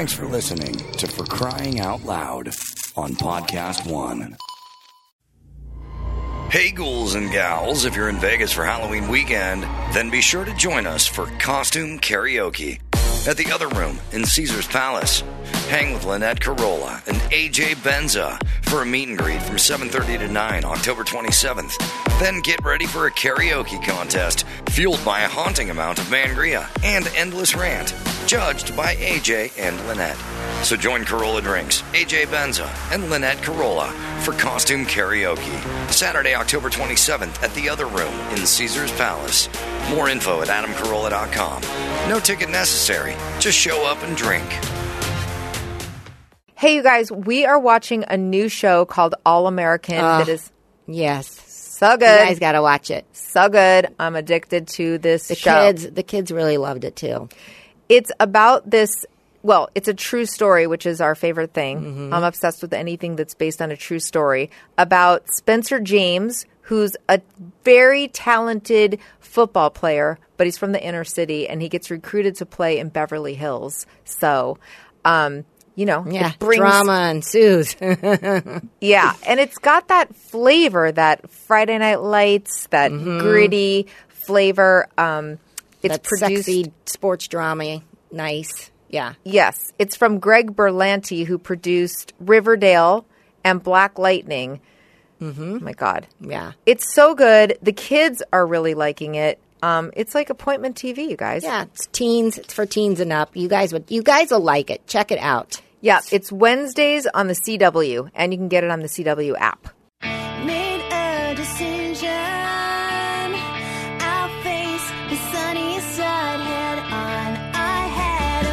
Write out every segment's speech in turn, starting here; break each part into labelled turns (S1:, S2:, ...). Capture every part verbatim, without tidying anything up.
S1: Thanks for listening to For Crying Out Loud on Podcast One. Hey, ghouls and gals, if you're in Vegas for Halloween weekend, then be sure to join us for costume karaoke at the Other Room in Caesars Palace. Hang with Lynette Carolla and A J Benza for a meet and greet from seven thirty to nine, October twenty-seventh. Then get ready for a karaoke contest fueled by a haunting amount of Mangria and endless rant, judged by A J and Lynette. So join Carolla Drinks, A J Benza, and Lynette Carolla for costume karaoke, Saturday, October twenty-seventh at the Other Room in Caesars Palace. More info at adam carolla dot com. No ticket necessary. Just show up and drink.
S2: Hey, you guys, we are watching a new show called All American
S3: Uh,
S2: that is
S3: Yes.
S2: so good.
S3: You guys got to watch it.
S2: So good. I'm addicted to this
S3: The
S2: show.
S3: kids, the kids really loved it too.
S2: It's about this, well, it's a true story, which is our favorite thing.
S3: Mm-hmm.
S2: I'm obsessed with anything that's based on a true story, about Spencer James, who's a very talented football player, but he's from the inner city, and he gets recruited to play in Beverly Hills. So, um, you know,
S3: Yeah,
S2: it brings
S3: drama ensues.
S2: Yeah, and it's got that flavor, that Friday Night Lights, that gritty flavor. Um, it's
S3: That
S2: produced.
S3: sexy sports drama, nice. Yeah.
S2: Yes, it's from Greg Berlanti, who produced Riverdale and Black Lightning. Mm-hmm. Oh my God,
S3: Yeah.
S2: it's so good. The kids are really liking it. Um, it's like appointment T V, you guys.
S3: Yeah, it's teens. It's for teens and up. You guys would. You guys will like it. Check it out.
S2: Yeah, it's Wednesdays on the C W, and you can get it on the C W app.
S4: Made a decision. I'll face the sunny side head on. I had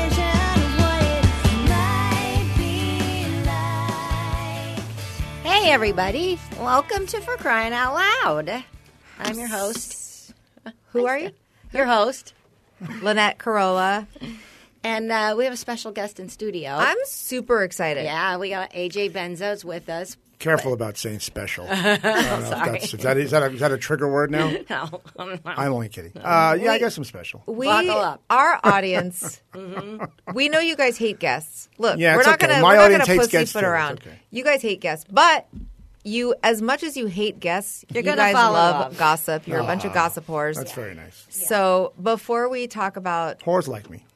S4: a vision of what it might be like.
S3: Hey, everybody! Welcome to For Crying Out Loud. I'm your host.
S2: Who are you?
S3: Your host,
S2: Lynette Carolla.
S3: and uh, we have a special guest in studio.
S2: I'm super excited.
S3: yeah, we got A J Benzo's with us.
S5: Careful about saying special. I don't know if that's, is, that, is, that a, is that a trigger word now?
S3: No,
S5: I'm only kidding. Uh, yeah, I guess I'm special.
S2: We,
S3: Buckle up.
S2: our audience, we know you guys hate guests. Look,
S5: Yeah,
S2: we're
S5: it's
S2: not
S5: okay.
S2: gonna
S5: My
S2: we're not
S5: audience
S2: gonna
S5: hates guests
S2: pussyfoot
S5: too. It's
S2: around.
S5: okay.
S2: You guys hate guests, but you, as much as you hate guests,
S3: You're
S2: you
S3: gonna
S2: guys
S3: fall in
S2: love
S3: love.
S2: gossip. You're a bunch of gossip whores.
S5: That's very nice.
S2: So before we talk about,
S5: Whores like me.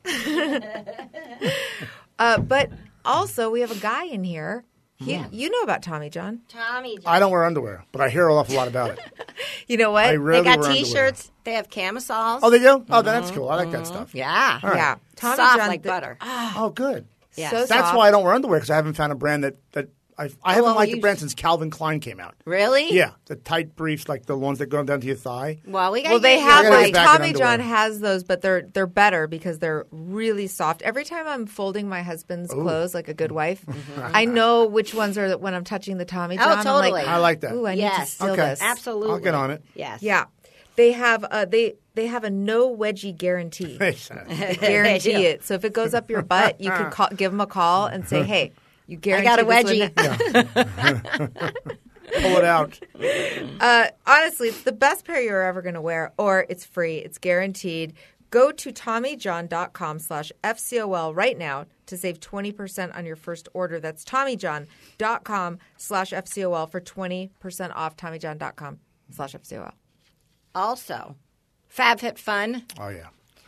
S2: uh, but also we have a guy in here. He, You know about Tommy John.
S3: Tommy.
S5: I don't wear underwear, but I hear an awful lot about it.
S2: You know what?
S5: I
S3: They
S5: rarely
S3: got
S5: wear underwear.
S3: T-shirts. They have camisoles.
S5: Oh, they do? Oh, that's cool. I like that stuff.
S3: yeah,
S5: All right.
S2: Yeah, Tommy
S3: soft
S2: John,
S3: like
S2: the-
S3: butter.
S5: Oh, good.
S3: Yeah.
S2: So
S5: That's
S2: soft.
S5: why I don't wear underwear, because I haven't found a brand that, that I, I haven't
S3: well,
S5: liked
S3: you
S5: the brand
S3: sh-
S5: since Calvin Klein came out.
S3: Really?
S5: Yeah, the tight briefs, like the ones that go down to your thigh.
S3: Well, we got.
S2: Well, they
S3: you
S2: have
S5: I gotta
S2: those.
S5: get back in
S2: Tommy
S5: underwear.
S2: John has those, but they're they're better because they're really soft. Every time I'm folding my husband's clothes like a good wife, I know which ones are when I'm touching the Tommy
S3: Oh,
S2: John. I'm
S3: totally.
S2: like,
S5: I like that.
S2: ooh, I need to
S3: Yes.
S2: steal
S5: Okay.
S2: this.
S3: Absolutely.
S5: I'll get on it.
S3: Yes.
S2: Yeah, they have uh, they they have a no wedgie guarantee.
S5: Hey,
S2: They guarantee
S3: They do.
S2: it. So if it goes up your butt, you can call, give them a call and say, "Hey, you
S3: I
S2: guarantee
S3: got a
S2: this
S3: wedgie.
S2: one-
S5: pull it out.
S2: Uh, honestly, it's the best pair you're ever going to wear, or it's free. It's guaranteed. Go to TommyJohn.com slash FCOL right now to save twenty percent on your first order. That's TommyJohn.com slash FCOL for twenty percent off TommyJohn.com slash FCOL.
S3: Also, FabFitFun.
S5: Oh, yeah.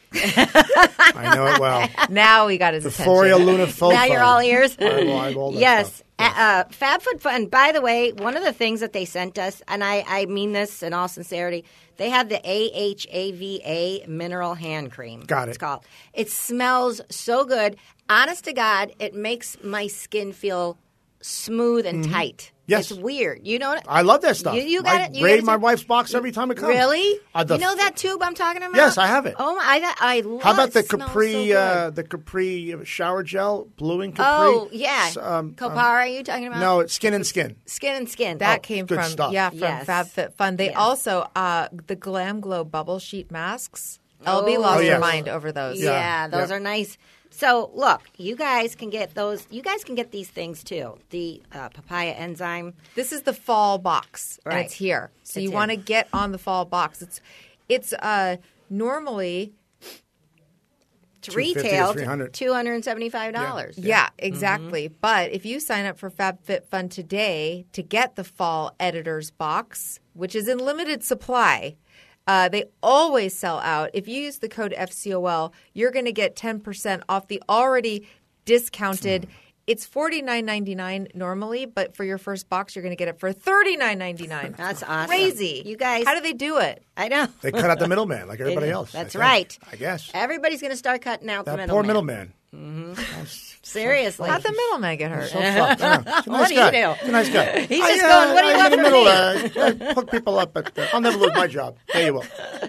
S5: I know it well.
S2: Now we got his
S5: Euphoria
S2: attention.
S5: Luna Fofo.
S3: Now you're all ears.
S5: I have all- I have all that
S3: yes.
S5: stuff.
S3: Uh, FabFitFun. By the way, one of the things that they sent us, and I, I mean this in all sincerity, they have the A H A V A mineral hand cream.
S5: Got it.
S3: It's called. It smells so good. Honest to God, it makes my skin feel smooth and tight.
S5: Yes.
S3: It's weird. You know what?
S5: I love that stuff.
S3: You, you got
S5: I
S3: it. You
S5: raid
S3: got it
S5: my
S3: too?
S5: wife's box every time it comes.
S3: Really?
S5: Uh, the-
S3: you know that tube I'm talking about?
S5: Yes, I have it.
S3: Oh my! I, I love.
S5: How about the
S3: it. Smells
S5: Capri,
S3: so good.
S5: uh, the Capri shower gel, bluing Capri?
S3: Oh yeah,
S5: S- um,
S3: Kopara. you talking about?
S5: No, it's Skin and Skin.
S3: Skin and Skin.
S2: That
S5: Oh,
S2: came
S5: good
S2: from
S5: stuff.
S2: yeah from
S3: Yes.
S2: FabFitFun. They
S3: Yes.
S2: also uh, the Glam Glow bubble sheet masks. L B
S3: Oh.
S2: lost
S5: Oh,
S2: her
S5: yes.
S2: mind over those.
S3: Yeah,
S5: Yeah,
S3: those
S5: yeah.
S3: are nice. So look, you guys can get those. You guys can get these things too. The uh, papaya enzyme.
S2: This is the fall box, and
S3: Right.
S2: it's here. So
S3: It's
S2: you want to
S3: here.
S2: get on the fall box. It's it's uh, normally
S3: retail
S5: three hundred.
S3: two hundred seventy-five dollars.
S2: Yeah, exactly. Mm-hmm. But if you sign up for FabFitFun today to get the fall editor's box, which is in limited supply, uh, they always sell out. If you use the code F C O L, you're going to get ten percent off the already discounted. Mm. It's forty-nine ninety-nine normally, but for your first box, you're going to get it for thirty-nine ninety-nine.
S3: That's awesome.
S2: Crazy.
S3: You guys.
S2: How do they do it?
S3: I know.
S5: They cut out the middleman like everybody else.
S3: That's
S5: I
S3: right.
S5: I guess.
S3: Everybody's going to start cutting out
S5: that
S3: the middleman.
S5: poor middleman.
S3: Mm-hmm. Seriously.
S2: How'd the middleman get hurt?
S5: So fucked. Yeah. He's a nice
S3: What do
S5: guy.
S3: you do?
S5: He's a nice guy.
S3: He's
S5: I,
S3: just
S5: uh,
S3: going, what do you
S5: I'm
S3: want
S5: in the
S3: from
S5: middle,
S3: me?
S5: Uh, I hook people up, but uh, I'll never lose my job. There you will.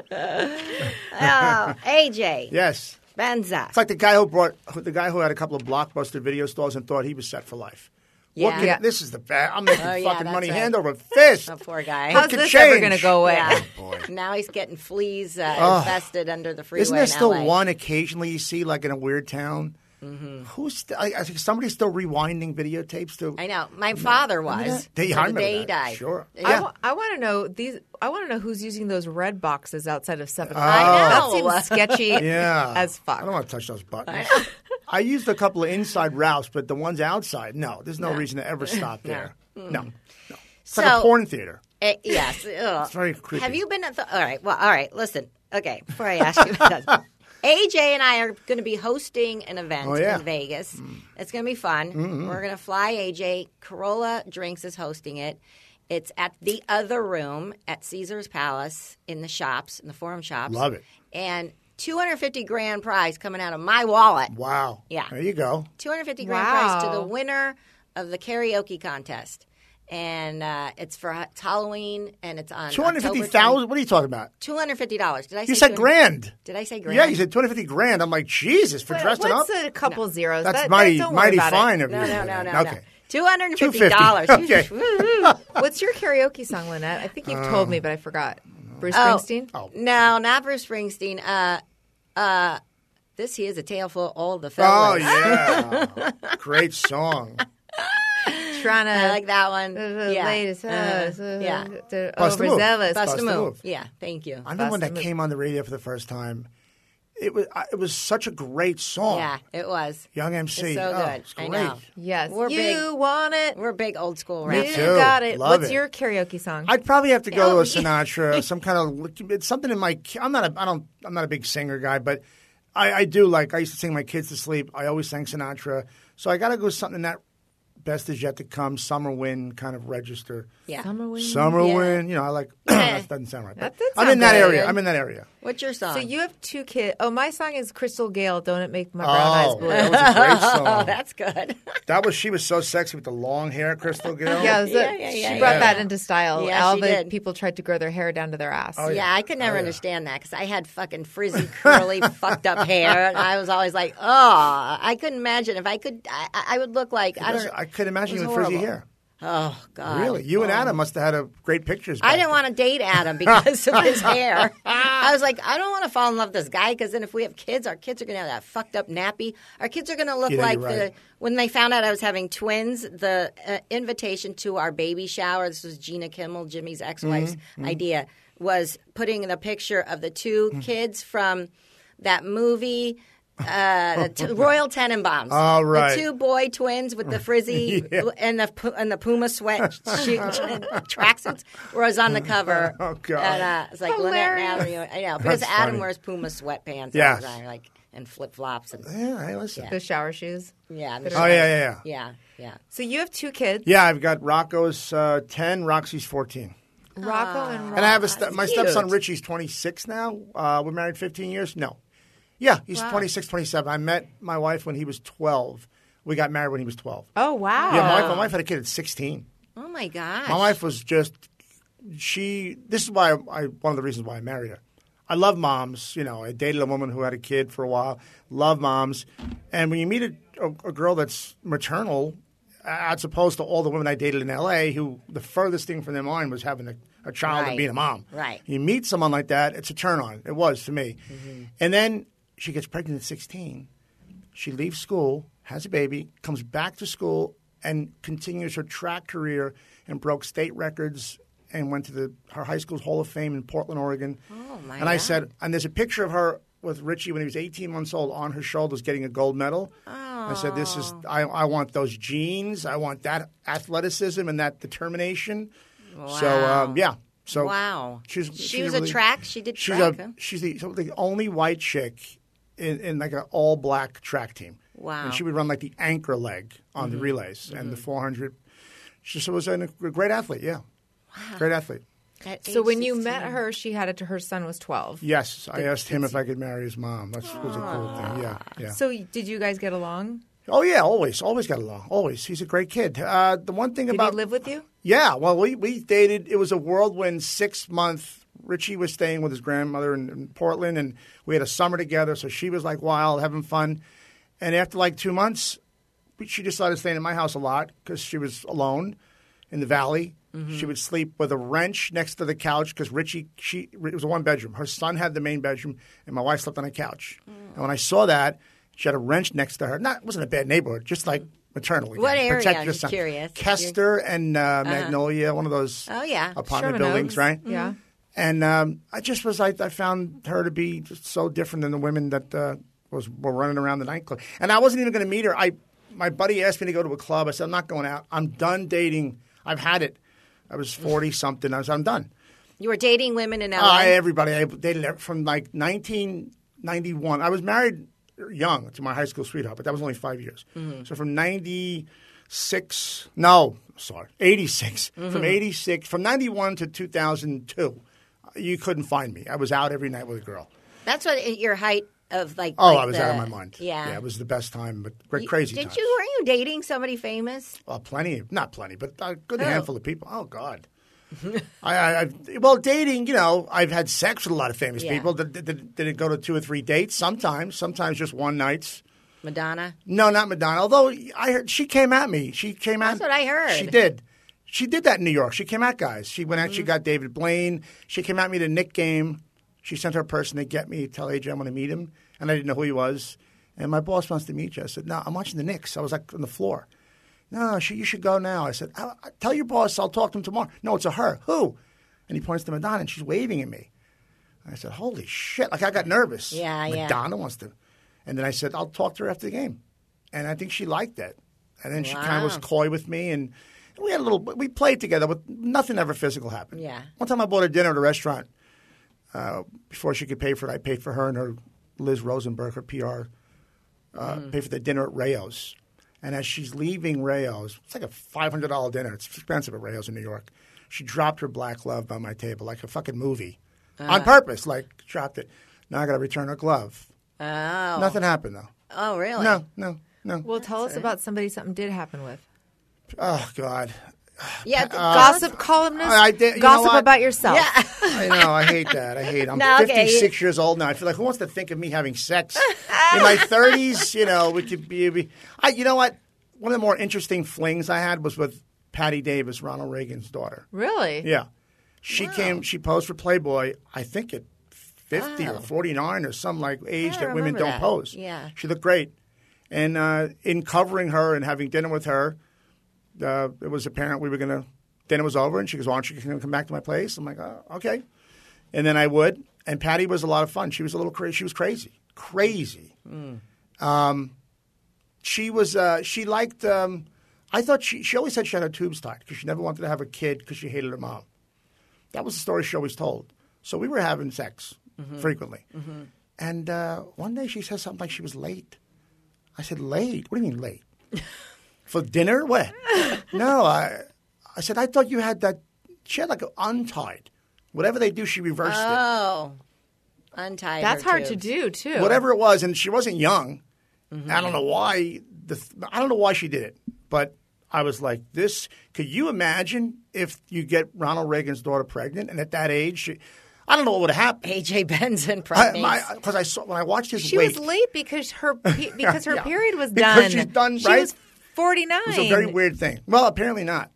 S3: Oh, A J.
S5: Yes.
S3: Benza.
S5: It's like the guy who brought the guy who had a couple of Blockbuster video stores and thought he was set for life.
S3: Yeah.
S5: What can,
S2: Yeah.
S5: This is the bad. I'm making
S3: Oh, yeah,
S5: fucking
S3: that's
S5: money
S3: right.
S5: hand over fist.
S3: Oh, poor guy.
S2: How's
S5: could
S2: this ever
S5: change?
S2: going to go away?
S3: Yeah.
S5: Boy.
S3: Now he's getting fleas uh,
S5: Oh.
S3: infested under the freeway.
S5: Isn't there
S3: in
S5: still
S3: L A.
S5: one occasionally you see like in a weird town? Mm-hmm. Who's st- I, I think somebody's still rewinding videotapes to.
S3: I know. My father was.
S5: They,
S3: till
S5: I
S3: the
S5: remember
S3: day he
S5: that.
S3: died.
S5: Sure.
S2: I,
S3: Yeah.
S2: wa- I want to know these. I want to know who's using those red boxes outside of seven.
S3: I
S2: That
S3: know.
S2: seems sketchy
S5: Yeah,
S2: as fuck.
S5: I don't want to touch those buttons. I used a couple of inside routes, but the ones outside, no. There's no, reason to ever stop there. No, no. It's
S3: So-
S5: like a porn theater.
S3: Uh, yes. Ugh.
S5: It's very creepy.
S3: Have you been at the? All right. Well, all right. Listen. Okay. Before I ask you about that, A J and I are going to be hosting an event
S5: Oh, yeah.
S3: in Vegas. Mm. It's going to be fun. Mm-hmm. We're going to fly A J. Corolla Drinks is hosting it. It's at the other room at Caesar's Palace in the shops, in the Forum shops.
S5: Love it.
S3: And two hundred fifty grand prize coming out of my wallet.
S5: Wow.
S3: Yeah.
S5: There you go.
S3: two hundred fifty grand
S2: Wow.
S3: prize to the winner of the karaoke contest. And uh, it's for it's Halloween, and it's on
S5: Two hundred fifty thousand. What are you talking about?
S3: Two hundred fifty dollars. Did I?
S5: You
S3: say
S5: said
S3: two hundred
S5: grand.
S3: Did I say grand?
S5: Yeah, you said two hundred fifty grand. I'm like, Jesus, for
S2: What-
S5: dressing up.
S2: What's a couple zeros?
S5: That's
S2: That-
S5: mighty,
S2: that- don't worry
S5: mighty
S2: about it.
S5: fine of
S3: No,
S5: you.
S3: no, no, no,
S5: Okay.
S3: no. Two hundred and fifty
S5: two
S3: dollars.
S5: hundred fifty dollars. Okay.
S2: What's your karaoke song, Lynette? I think you've told me, but I forgot. Bruce
S3: Oh.
S2: Springsteen?
S5: Oh.
S3: No, not Bruce Springsteen. Uh, uh, this here is a tale for all the
S5: Oh,
S3: fellas.
S5: yeah. Great song.
S2: Trying to
S3: I like that one.
S2: the
S3: yeah.
S2: latest, uh,
S3: Uh-huh. yeah.
S2: to
S5: Bust a move.
S2: overzealous.
S3: Bust
S5: Bust
S3: a
S5: a
S3: move.
S5: move.
S3: Yeah, thank you.
S5: I remember when
S2: Bust a
S5: that
S2: move.
S5: came on the radio for the first time. It was I- it was such a great song.
S3: Yeah, it was.
S5: Young M C.
S3: It's so
S5: Oh,
S3: good.
S5: it's
S3: I
S5: great.
S3: know.
S2: Yes,
S3: We're
S2: you
S3: big-
S2: want it.
S3: We're big old school
S5: Me
S2: You
S3: rappers.
S5: too.
S2: got it.
S5: Love
S2: What's
S5: it.
S2: your karaoke song?
S5: I'd probably have to go
S3: Oh,
S5: to a Sinatra, some kind of it's something in my. I'm not a. I don't. I'm not a big singer guy, but I, I do like. I used to sing my kids to sleep. I always sang Sinatra, so I got to go something in that Best Is Yet to Come, Summer Wind kind of register.
S3: Yeah.
S2: Summer Wind.
S5: Summer
S3: Yeah.
S5: Wind, you know, I like. that doesn't sound right.
S2: That
S5: But
S2: did
S5: I'm
S2: sound
S5: in that
S2: good.
S5: area. I'm in that area.
S3: What's your song?
S2: So you have two kids. Oh, my song is Crystal Gale. Don't it make my brown eyes
S5: Oh,
S2: blue?
S5: that was a great
S3: oh,
S5: song.
S3: that's good.
S5: That was she was so sexy with the long hair, Crystal Gale.
S2: Yeah, it was a-
S3: Yeah, yeah,
S2: she
S3: yeah,
S2: brought
S3: yeah.
S2: that into style.
S3: Yeah,
S2: All
S3: she
S2: the
S3: did.
S2: people tried to grow their hair down to their ass.
S5: Oh,
S3: Yeah, I could never
S5: Oh, yeah.
S3: understand that because I had fucking frizzy, curly, fucked up hair, and I was always like, oh, I couldn't imagine if I could. I, I would look like I don't.
S5: I could imagine
S3: it
S5: you
S3: was
S5: with frizzy
S3: horrible.
S5: hair.
S3: Oh God!
S5: Really, you and Adam must have had a great pictures.
S3: I
S5: back
S3: didn't
S5: then.
S3: want to date Adam because of his hair. I was like, I don't want to fall in love with this guy because then if we have kids, our kids are going to have that fucked up nappy. Our kids are going to look
S5: Yeah,
S3: like
S5: you're
S3: the
S5: right.
S3: when they found out I was having twins. The uh, invitation to our baby shower. This was Gina Kimmel, Jimmy's ex-wife's
S5: Mm-hmm.
S3: idea. Was putting the picture of the two
S5: Mm.
S3: kids from that movie. Uh, the t- Royal Tenenbaums.
S5: Oh, right.
S3: The two boy twins with the frizzy
S5: Yeah.
S3: and the pu- and the Puma sweat shoot, tracksuits was on the cover.
S5: Oh, God.
S3: And uh, it's like Lynette and Adam.
S2: Hilarious.
S3: You know, I know because
S5: That's
S3: Adam
S5: funny.
S3: wears Puma sweatpants.
S5: Yes.
S3: all the time, like and flip flops and
S5: Yeah, hey, listen.
S2: The shower shoes.
S3: yeah.
S2: That
S3: the-
S5: Oh yeah, yeah, yeah.
S3: yeah, yeah.
S2: So you have two kids,
S5: Yeah, I've got Rocco's uh, ten, Roxy's fourteen.
S2: Rocco and Rob.
S5: And I have a st- my
S3: cute.
S5: stepson Richie's twenty-six now. Uh, we're married fifteen years. No, yeah, he's
S2: Wow.
S5: twenty-six, twenty-seven. I met my wife when he was twelve. We got married when he was twelve.
S2: Oh wow.
S5: Yeah, my wife, my wife had a kid at sixteen.
S3: Oh my gosh.
S5: My wife was just she. This is why I one of the reasons why I married her. I love moms. You know, I dated a woman who had a kid for a while. Love moms, and when you meet a, a, a girl that's maternal, as opposed to all the women I dated in L A, who the furthest thing from their mind was having a, a child
S3: Right.
S5: and being a mom.
S3: Right.
S5: You meet someone like that, it's a turn on. It was to me.
S3: Mm-hmm.
S5: And then she gets pregnant at sixteen. She leaves school, has a baby, comes back to school, and continues her track career and broke state records and went to the her high school's Hall of Fame in Portland, Oregon.
S3: Oh, my
S5: And I
S3: God.
S5: said, and there's a picture of her with Richie when he was eighteen months old on her shoulders getting a gold medal. Oh. I said, this is I, I want those genes. I want that athleticism and that determination.
S3: Wow.
S5: So, um, yeah. So
S3: wow.
S5: She's,
S3: she
S5: she's
S3: was
S5: really,
S3: a track. She did
S5: she's
S3: track.
S5: A,
S3: huh?
S5: she's the, so the only white chick in, in like an all-black track team.
S3: Wow.
S5: And she would run like the anchor leg on mm-hmm. the relays mm-hmm. and the four hundred. She so was a great athlete, yeah. Wow. Great athlete.
S2: So when you met her, she had it to her son was twelve.
S5: Yes. I asked him if I could marry his mom. That was a cool thing, yeah. yeah.
S2: So did you guys get along?
S5: Oh, yeah, always. Always got along. Always. He's a great kid. Uh, the one thing
S2: did
S5: about...
S2: Did he live with you?
S5: Yeah. Well, we, we dated. It was a whirlwind six-month... Richie was staying with his grandmother in, in Portland, and we had a summer together, so she was like wild, having fun. And after like two months, she decided staying at my house a lot because she was alone in the valley. Mm-hmm. She would sleep with a wrench next to the couch because Richie, she it was a one-bedroom. Her son had the main bedroom, and my wife slept on a couch. Mm. And when I saw that, she had a wrench next to her. Not, it wasn't a bad neighborhood, just like maternal. Again.
S3: What area?
S5: Protect
S3: I'm
S5: your
S3: just
S5: son.
S3: curious.
S5: Kester and uh, uh-huh. Magnolia, one of those
S3: oh, yeah.
S5: apartment
S2: Sherman
S5: buildings,
S2: Oaks.
S5: right?
S2: Yeah.
S5: And um, I just was like, I found her to be just so different than the women that uh, was were running around the nightclub. And I wasn't even going to meet her. I my buddy asked me to go to a club. I said, I'm not going out. I'm done dating. I've had it. I was forty something. I was, I'm done.
S3: You were dating women in L A?
S5: Uh, everybody. I dated from like nineteen ninety-one. I was married young to my high school sweetheart, but that was only five years. Mm-hmm. So from ninety-six, no, sorry, eighty-six. Mm-hmm. From eighty-six, from ninety-one to two thousand two, you couldn't find me. I was out every night with a girl.
S3: That's what at your height of like.
S5: Oh,
S3: like
S5: I was
S3: the,
S5: out of my mind.
S3: Yeah.
S5: yeah, it was the best time, but great, crazy.
S3: Did
S5: times.
S3: you? Were you dating somebody famous?
S5: Well, plenty, not plenty, but a good
S3: oh.
S5: handful of people. Oh God. I, I, I well, dating. You know, I've had sex with a lot of famous
S3: yeah.
S5: people. Did, did, did it go to two or three dates? Sometimes, sometimes just one nights.
S3: Madonna?
S5: No, not Madonna. Although I heard she came at me. She came at.
S3: That's what I heard.
S5: She did. She did that in New York. She came at guys. She went out. Mm-hmm. She got David Blaine. She came at me to Knick game. She sent her person to get me. Tell A J I'm going to meet him, and I didn't know who he was. And my boss wants to meet you. I said, no, I'm watching the Knicks. I was like on the floor. No, she, you should go now. I said, I, I, tell your boss I'll talk to him tomorrow. No, it's a her. Who? And he points to Madonna, and she's waving at me. I said, holy shit. Like, I got nervous.
S3: Yeah,
S5: Madonna
S3: yeah.
S5: Madonna wants to. And then I said, I'll talk to her after the game. And I think she liked that. And then she
S3: wow.
S5: kind of was coy with me, and we had a little – we played together, but nothing ever physical happened.
S3: Yeah.
S5: One time I bought her dinner at a restaurant. Uh, before she could pay for it, I paid for her and her Liz Rosenberg, her P R, uh, mm. paid for the dinner at Rayo's. And as she's leaving Rayo's, it's like a five hundred dollars dinner. It's expensive at Rayo's in New York. She dropped her black glove by my table like a fucking movie. Uh. On purpose, like dropped it. Now I got to return her glove.
S3: Oh.
S5: Nothing happened, though.
S3: Oh, really?
S5: No, no, no.
S2: Well, tell us about somebody something did happen with.
S5: Oh, God.
S3: Yeah,
S2: uh, gossip columnist.
S5: I did, you
S2: gossip
S5: know
S2: about yourself.
S3: Yeah.
S5: I know. I hate that. I hate. I'm
S3: no, okay.
S5: fifty-six years old now. I feel like who wants to think of me having sex in my thirties? You know, we could be. be I, you know what? One of the more interesting flings I had was with Patty Davis, Ronald Reagan's daughter.
S2: Really?
S5: Yeah. She
S3: wow.
S5: came. She posed for Playboy. I think at fifty
S3: oh.
S5: or forty-nine or some like age
S3: yeah,
S5: that women
S3: that.
S5: don't pose.
S3: Yeah.
S5: She looked great, and uh, in covering her and having dinner with her, uh, it was apparent we were going to. Dinner was over, and she goes, "Why don't you come back to my place?" I'm like, oh, "Okay," and then I would. And Patty was a lot of fun. She was a little crazy. She was crazy, crazy. Mm. Um, she was. Uh, she liked. Um, I thought she. She always said she had her tubes tied because she never wanted to have a kid because she hated her mom. That was the story she always told. So we were having sex mm-hmm. frequently, mm-hmm. and uh, one day she said something like she was late. I said, "Late? What do you mean late? For dinner? What? No, I." I said, I thought you had that. She had like a untied. Whatever they do, she reversed
S3: oh.
S5: it.
S3: Oh, untied.
S2: That's
S3: her
S2: hard
S3: tubes.
S2: to do too.
S5: Whatever it was, and she wasn't young. Mm-hmm. I don't know why. The, I don't know why she did it, but I was like, "This." Could you imagine if you get Ronald Reagan's daughter pregnant, and at that age, she, I don't know what would have happened.
S3: A J Benson pregnant.
S5: Because I, I saw when I watched his
S2: she
S5: weight,
S2: was late because her because her
S5: yeah.
S2: period was
S5: because
S2: done.
S5: Because she's done.
S2: She
S5: right?
S2: was forty-nine.
S5: It was a very weird thing. Well, apparently not.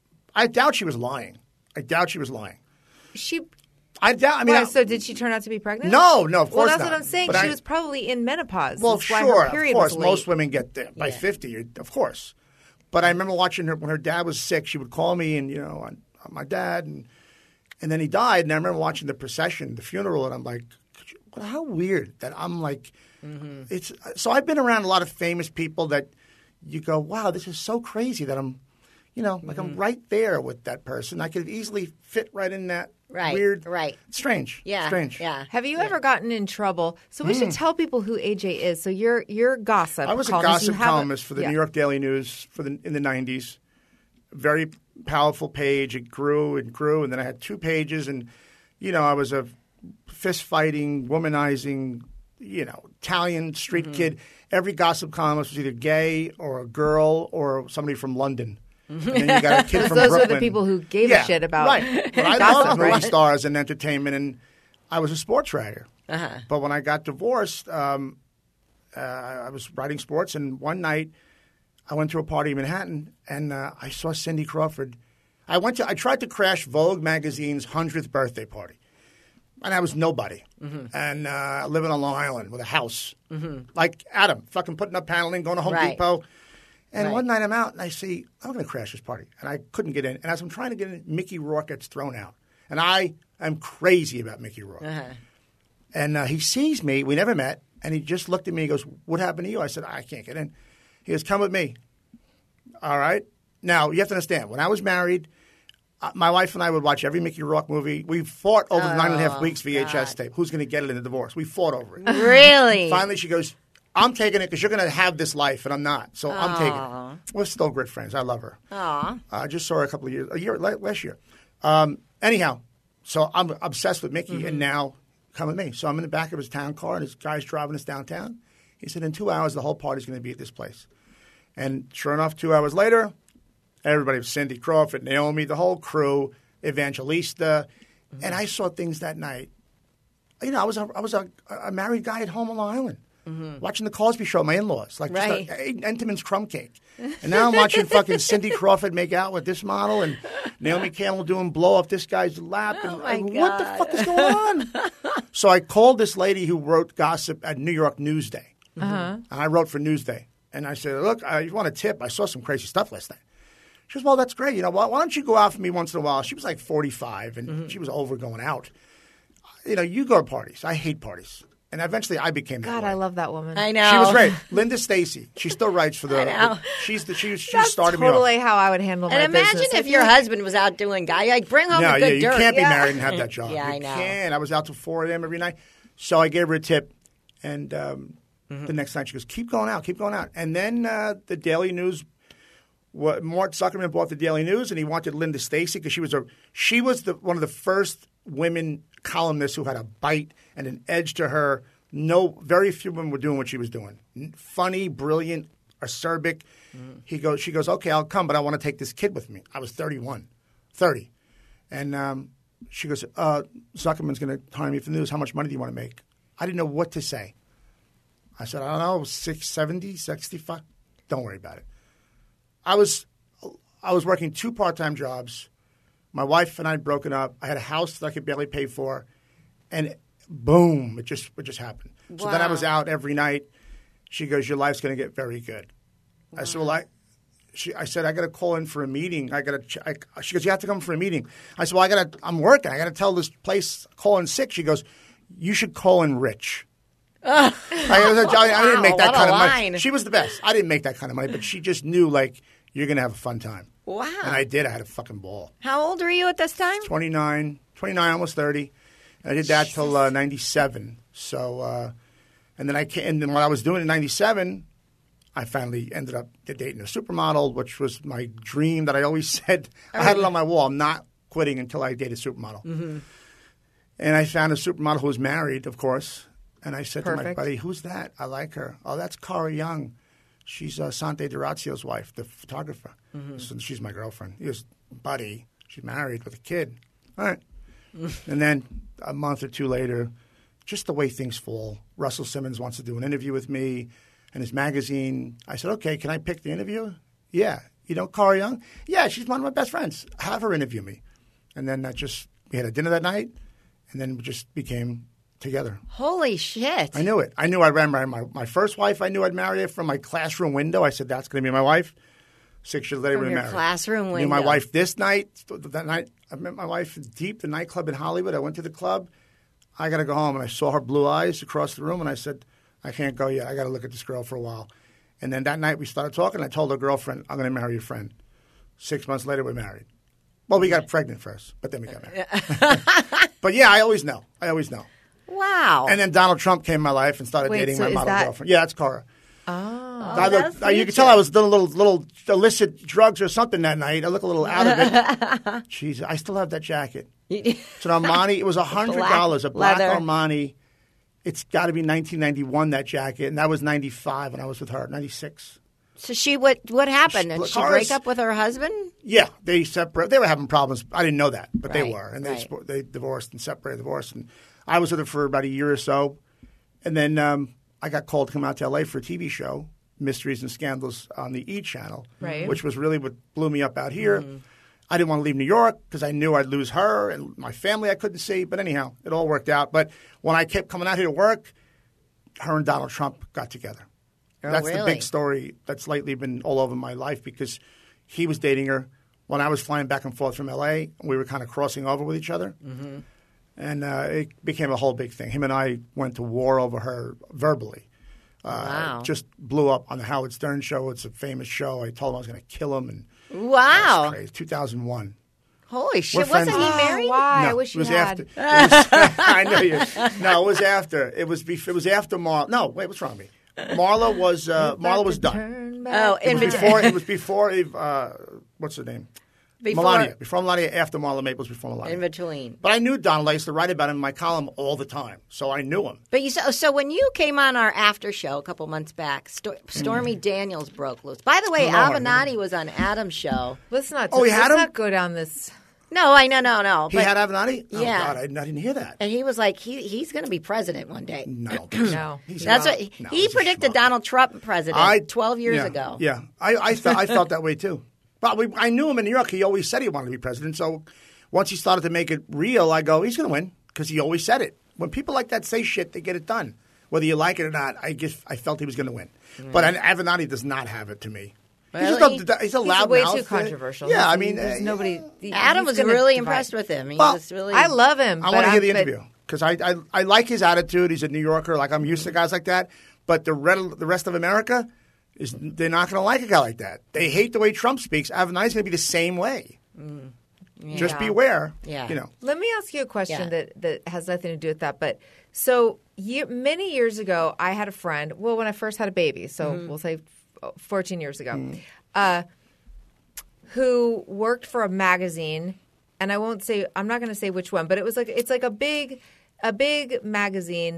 S5: I doubt she was lying. I doubt she was lying.
S2: She.
S5: I doubt. I mean,
S2: Why,
S5: I,
S2: so did she turn out to be pregnant?
S5: No, no, of course
S2: Well, that's
S5: not.
S2: what I'm saying.
S5: But
S2: she
S5: I,
S2: was probably in menopause.
S5: Well,
S2: that's why
S5: sure,
S2: her period
S5: of course.
S2: was late.
S5: Most women get there by
S3: yeah.
S5: fifty, of course. But I remember watching her when her dad was sick. She would call me, and you know, on, on my dad, and and then he died. And I remember watching the procession, the funeral, and I'm like, well, how weird that I'm like, mm-hmm. it's so I've been around a lot of famous people that you go, wow, this is so crazy that I'm, you know, like mm-hmm. I'm right there with that person. I could easily fit right in that
S3: right,
S5: weird,
S3: right.
S5: strange,
S3: yeah,
S5: strange.
S3: Yeah.
S2: Have you
S3: yeah.
S2: ever gotten in trouble? So we mm. should tell people who A J is. So you're you're gossip.
S5: I was
S2: columnist.
S5: a gossip columnist a, for the
S2: yeah.
S5: New York Daily News for the in the nineties. Very powerful page. It grew and grew, and then I had two pages, and you know, I was a fist fighting, womanizing, you know, Italian street mm-hmm. kid. Every gossip columnist was either gay or a girl or somebody from London. And then you got a kid from
S2: Those
S5: Brooklyn.
S2: were the people who gave
S5: yeah,
S2: a shit about
S5: right. But I
S2: gossip,
S5: loved
S2: right?
S5: movie stars and entertainment, and I was a sports writer.
S3: Uh-huh.
S5: But when I got divorced, um, uh, I was writing sports, and one night I went to a party in Manhattan, and uh, I saw Cindy Crawford. I went to. I tried to crash Vogue magazine's hundredth birthday party. And I was nobody. Mm-hmm. And uh, living on Long Island with a house. Mm-hmm. Like Adam, fucking putting up paneling, going to Home
S3: right.
S5: Depot. And
S3: right.
S5: one night I'm out and I see, I'm going to crash this party. And I couldn't get in. And as I'm trying to get in, Mickey Rourke gets thrown out. And I am crazy about Mickey Rourke. Uh-huh. And uh, he sees me. We never met. And he just looked at me and goes, what happened to you? I said, I can't get in. He goes, come with me. All right. Now, you have to understand, when I was married, Uh, my wife and I would watch every Mickey Rourke movie. We fought over oh, nine and a half weeks V H S
S3: God.
S5: tape. Who's going to get it in the divorce? We fought over it.
S3: Really?
S5: Finally, she goes, I'm taking it because you're going to have this life, and I'm not. So Aww. I'm taking it. We're still good friends. I love her.
S3: Aww.
S5: Uh, I just saw her a couple of years, a year last year. Um, anyhow, so I'm obsessed with Mickey, mm-hmm. and now come with me. So I'm in the back of his town car, and his guy's driving us downtown. He said, in two hours, the whole party's going to be at this place. And sure enough, two hours later, everybody was Cindy Crawford, Naomi, the whole crew, Evangelista, mm-hmm. and I saw things that night. You know, I was a, I was a, a married guy at home on Long Island, mm-hmm. watching the Cosby Show with my in-laws, like
S3: right.
S5: just a, a, Entenmann's crumb cake. And now I'm watching fucking Cindy Crawford make out with this model and Naomi Campbell doing blow off this guy's lap. And
S3: oh my
S5: and
S3: God.
S5: What the fuck is going on? So I called this lady who wrote gossip at New York Newsday.
S2: Uh-huh.
S5: And I wrote for Newsday. And I said, look, I want a tip. I saw some crazy stuff last night. She goes, well, that's great. You know, why, why don't you go out for me once in a while? She was like forty-five, and mm-hmm. she was over going out. You know, you go to parties. I hate parties. And eventually I became that
S2: God,
S5: way.
S2: I love that woman.
S3: I know.
S5: She was great. Linda Stacy. She still writes for the
S3: I know.
S5: the she's the, she, she
S2: That's
S5: started
S2: totally
S5: me off.
S2: how I would handle my
S3: And imagine
S2: business.
S3: if your husband was out doing guy, like bring home
S5: No,
S3: a good
S5: yeah, you
S3: dirt.
S5: can't
S3: yeah.
S5: be married and have that job.
S3: yeah,
S5: you
S3: I know.
S5: can't. I was out till four a.m. every night. So I gave her a tip. And um, mm-hmm. the next night she goes, keep going out, keep going out. And then uh, the Daily News What, Mort Zuckerman bought the Daily News, and he wanted Linda Stacy because she was a she was the one of the first women columnists who had a bite and an edge to her. No, very few women were doing what she was doing. Funny, brilliant, acerbic. Mm. He goes, she goes, okay, I'll come, but I want to take this kid with me. I was thirty-one, thirty, and um, she goes, uh, Zuckerman's going to hire me for the news. How much money do you want to make? I didn't know what to say. I said, I don't know, six seventy, sixty-five. Don't worry about it. I was I was working two part-time jobs. My wife and I had broken up. I had a house that I could barely pay for. And boom, it just it just happened. Wow. So then I was out every night. She goes, your life's going to get very good. Wow. I said, well, I, she, I said, I got to call in for a meeting. I got to. I, she goes, you have to come for a meeting. I said, well, I got to. I'm working. I got to tell this place, call in sick. She goes, you should call in rich. I, I, I didn't make that
S3: what
S5: kind
S3: a
S5: of
S3: line.
S5: money. She was the best. I didn't make that kind of money, but she just knew, like, you're going to have a fun time.
S3: Wow.
S5: And I did. I had a fucking ball.
S3: How old were you at this time?
S5: twenty-nine, twenty-nine, almost thirty. And I did that Jesus. till uh, ninety-seven. So, uh, and then I came, and then when I was doing it in ninety-seven, I finally ended up dating a supermodel, which was my dream that I always said. I had it on my wall. I'm not quitting until I date a supermodel. Mm-hmm. And I found a supermodel who was married, of course. And I said Perfect. to my buddy, who's that? I like her. Oh, that's Cara Young. She's uh, Sante Durazio's wife, the photographer. Mm-hmm. So she's my girlfriend. He was buddy. She's married with a kid. All right. And then a month or two later, just the way things fall, Russell Simmons wants to do an interview with me and his magazine. I said, okay, can I pick the interview? Yeah. You know Cara Young? Yeah, she's one of my best friends. Have her interview me. And then that just – we had a dinner that night, and then we just became – together.
S3: Holy shit.
S5: I knew it. I knew I ran my, my, my first wife. I knew I'd marry her from my classroom window. I said, that's going to be my wife. Six years later,
S3: from
S5: we
S3: your
S5: married.
S3: classroom window.
S5: I knew my wife this night. That night, I met my wife deep, the nightclub in Hollywood. I went to the club. I got to go home. And I saw her blue eyes across the room, and I said, I can't go yet. I got to look at this girl for a while. And then that night we started talking. I told her girlfriend, I'm going to marry your friend. Six months later, we're married. Well, we got pregnant first, but then we got married. But yeah, I always know. I always know.
S3: Wow.
S5: And then Donald Trump came in my life and started
S2: Wait,
S5: dating
S2: so
S5: my
S2: is
S5: model
S2: that-
S5: girlfriend. Yeah, that's Cora.
S2: Oh.
S5: I look,
S3: that's
S5: uh, you could tell I was doing a little, little illicit drugs or something that night. I look a little out of it. Jeez, I still have that jacket. It's an Armani. It was one hundred dollars, a black
S3: leather.
S5: Armani. It's got to be nineteen ninety-one, that jacket. And that was ninety-five when I was with her, ninety-six.
S3: So she what what happened? Did
S5: Split
S3: she
S5: cars.
S3: break up with her husband?
S5: Yeah, they separate. They were having problems. I didn't know that, but they
S3: Right,
S5: were, and they
S3: right.
S5: sp- they divorced and separated, divorced. And I was with her for about a year or so, and then um, I got called to come out to L A for a T V show, Mysteries and Scandals on the E! Channel,
S2: Right.
S5: which was really what blew me up out here.
S3: Mm-hmm.
S5: I didn't want to leave New York because I knew I'd lose her and my family I couldn't see. But anyhow, it all worked out. But when I kept coming out here to work, her and Donald Trump got together.
S3: Oh,
S5: That's the
S3: really?
S5: big story that's lately been all over my life because he was dating her when I was flying back and forth from L A. We were kind of crossing over with each other. Mm-hmm. And uh, it became a whole big thing. Him and I went to war over her verbally. Uh,
S3: Wow.
S5: Just blew up on the Howard Stern show. It's a famous show. I told him I was going to kill him. And
S3: Wow.
S5: that was crazy. two thousand one.
S3: Holy shit.
S5: We're
S3: Wasn't
S5: friends.
S3: he
S2: Oh,
S3: married?
S2: why?
S5: No,
S2: I wish
S5: it
S2: you
S5: was
S2: had.
S5: after. It was, I know you. No, it was after. It was. Bef- it was after Marla. No, wait. What's wrong with me? Marla was. Uh, Marla was done.
S2: Turn back.
S3: Oh,
S5: It
S3: in
S5: was
S3: between.
S5: before. It was before. Uh, what's her name?
S3: Before-
S5: Melania. Before Melania. After Marla Maples. Before Melania.
S3: In between.
S5: But I knew Donald. I used to write about him in my column all the time, so I knew him.
S3: But you so, so when you came on our after show a couple months back, Sto- Stormy Daniels broke loose. By the way,
S5: Mm. Oh, no, I
S3: Avenatti was on Adam's show.
S2: Let's not.
S5: Oh, he
S2: let's
S5: had him?
S2: not go down this.
S3: No, I know, no, no.
S5: He
S3: but,
S5: had Avenatti. Oh,
S3: Yeah.
S5: God, I, I didn't hear that.
S3: and he was like, he he's going to be president one day.
S5: No,
S2: No.
S5: He's
S3: That's
S5: not-
S3: what
S5: no,
S3: he
S5: he's a
S3: predicted.
S5: schmuck.
S3: Donald Trump president
S5: I
S3: twelve years
S5: yeah,
S3: ago.
S5: Yeah, I I, fe- I felt that way too. But we, I knew him in New York. He always said he wanted to be president. So once he started to make it real, I go, he's going to win because he always said it. When people like that say shit, they get it done, whether you like it or not. I just I felt he was going to win. But an Avenatti does not have it to me. He's,
S3: Really?
S5: just a, he's a
S2: He's
S5: loud
S2: way
S5: mouth.
S2: too controversial.
S5: Yeah,
S2: He's-
S5: I mean,
S2: there's
S5: uh,
S2: nobody. he-
S3: Adam
S2: he's
S3: was
S2: gonna
S3: really
S2: divide.
S3: impressed with him. He
S5: Well,
S3: was really.
S2: I love him.
S5: I
S2: but
S5: want to
S2: I'm-
S5: hear the
S2: but-
S5: interview because I, I I like his attitude. He's a New Yorker. Like I'm used to guys like that. But the red, the rest of America is they're not going to like a guy like that. They hate the way Trump speaks. Avenatti's going to be the same way. Just
S3: Yeah.
S5: beware.
S3: Yeah.
S5: You know.
S2: Let me ask you a question
S3: Yeah.
S2: that, that has nothing to do with that. But so year, many years ago, I had a friend. Well, when I first had a baby, so
S3: Mm-hmm.
S2: we'll say f- fourteen years ago,
S5: Mm.
S2: uh, who worked for a magazine, and I won't say. I'm not going to say which one, but it was like it's like a big, a big magazine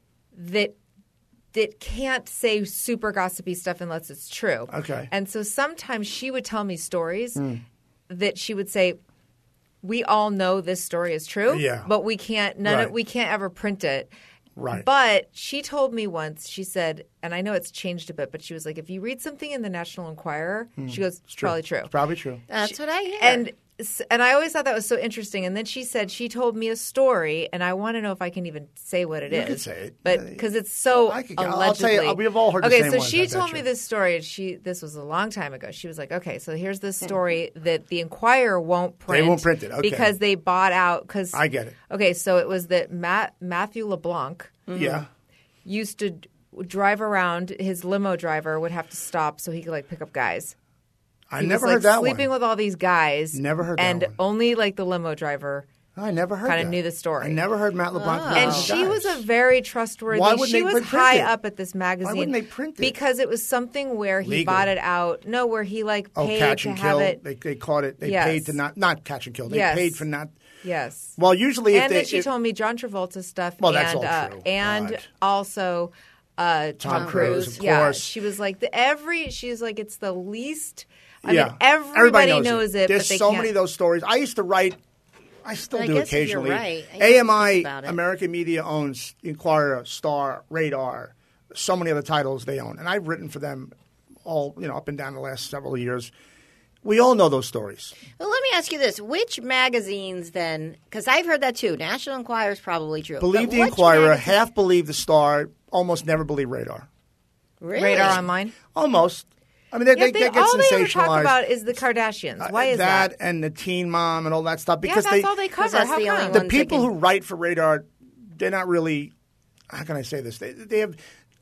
S2: that that can't say super gossipy stuff unless it's true.
S5: Okay.
S2: And so sometimes she would tell me stories that she would say, "We all know this story is true,
S5: Yeah.
S2: but we can't none
S5: Right.
S2: of, we can't ever print it."
S5: Right.
S2: But she told me once, she said, and I know it's changed a bit, but she was like, if you read something in the National Enquirer, she goes, it's
S5: True.
S2: probably true.
S5: It's probably true.
S3: That's what I hear.
S2: And and I always thought that was so interesting. And then she said she told me a story, and I want to know if I can even say what it is.
S5: You can say it.
S2: but because it's so
S5: I could- I'll
S2: allegedly.
S5: say it. We've all heard the
S2: okay,
S5: same
S2: so
S5: ones,
S2: she
S5: I bet
S2: told
S5: you.
S2: me this story. And she this was a long time ago. She was like, okay, so here's this story that the Enquirer won't print.
S5: won't print it, okay.
S2: because they bought out. Because
S5: I get it.
S2: Okay, so it was that Matt, Matthew LeBlanc
S5: Yeah.
S2: used to d- drive around. His limo driver would have to stop so he could like pick up guys.
S5: I
S2: He
S5: never
S2: was, like,
S5: heard that
S2: sleeping
S5: one.
S2: with all these guys.
S5: Never heard that
S2: and
S5: one.
S2: only like the limo driver.
S5: I never heard
S2: kinda
S5: that.
S2: knew the story.
S5: I never heard Matt LeBlanc.
S3: Oh.
S5: about
S2: And
S5: those
S2: she
S5: guys.
S2: was a very trustworthy.
S5: Why wouldn't
S2: she
S5: they
S2: was
S5: print
S2: high
S5: it?
S2: up at this magazine.
S5: wouldn't they print it?
S2: Because it was something where he
S5: Legal.
S2: bought it out. No, where he like
S5: Oh,
S2: paid
S5: catch
S2: to
S5: and
S2: have
S5: kill.
S2: it.
S5: They, they caught it. They
S2: Yes.
S5: paid to not not catch and kill. They
S2: Yes.
S5: paid for not.
S2: Yes.
S5: Well, usually if
S2: And
S5: they,
S2: then she
S5: if-
S2: told me John Travolta stuff.
S5: Well,
S2: and,
S5: that's all
S2: uh,
S5: true.
S2: And
S5: God.
S2: also uh, Tom,
S5: Tom Cruise,
S2: Cruise.
S5: of
S2: Yeah,
S5: course.
S2: she was like the every. She's like it's the least. I
S5: yeah,
S2: mean, everybody, knows, it.
S5: There's
S2: but they
S5: so
S2: can't.
S5: many of those stories. I used to write. I still
S3: I
S5: do
S3: guess if you're
S5: occasionally.
S3: right, I
S5: A M
S3: never
S5: I,
S3: think about it.
S5: American Media owns Inquirer, Star, Radar, so many other titles they own, and I've written for them all, you know, up and down the last several years. We all know those stories.
S3: Well, let me ask you this: which magazines then? Because I've heard that too. National Enquirer is probably true.
S5: Believe
S3: But
S5: the
S3: which
S5: Inquirer,
S3: magazine-
S5: half believe the Star, almost never believe Radar.
S3: Really?
S2: Radar Online.
S5: Almost. I mean, they,
S2: Yeah,
S5: they,
S2: they,
S5: they get
S2: all they ever
S5: sensationalized.
S2: talk about is the Kardashians. Why is that?
S5: that and the Teen Mom and all that stuff?
S2: Yeah,
S5: Because
S2: that's
S5: they,
S2: all they cover.
S3: that's
S2: How
S3: the only
S2: come?
S5: the
S3: ones
S5: people
S3: that
S5: who
S3: can-
S5: write for Radar they're not really. How can I say this? They they have.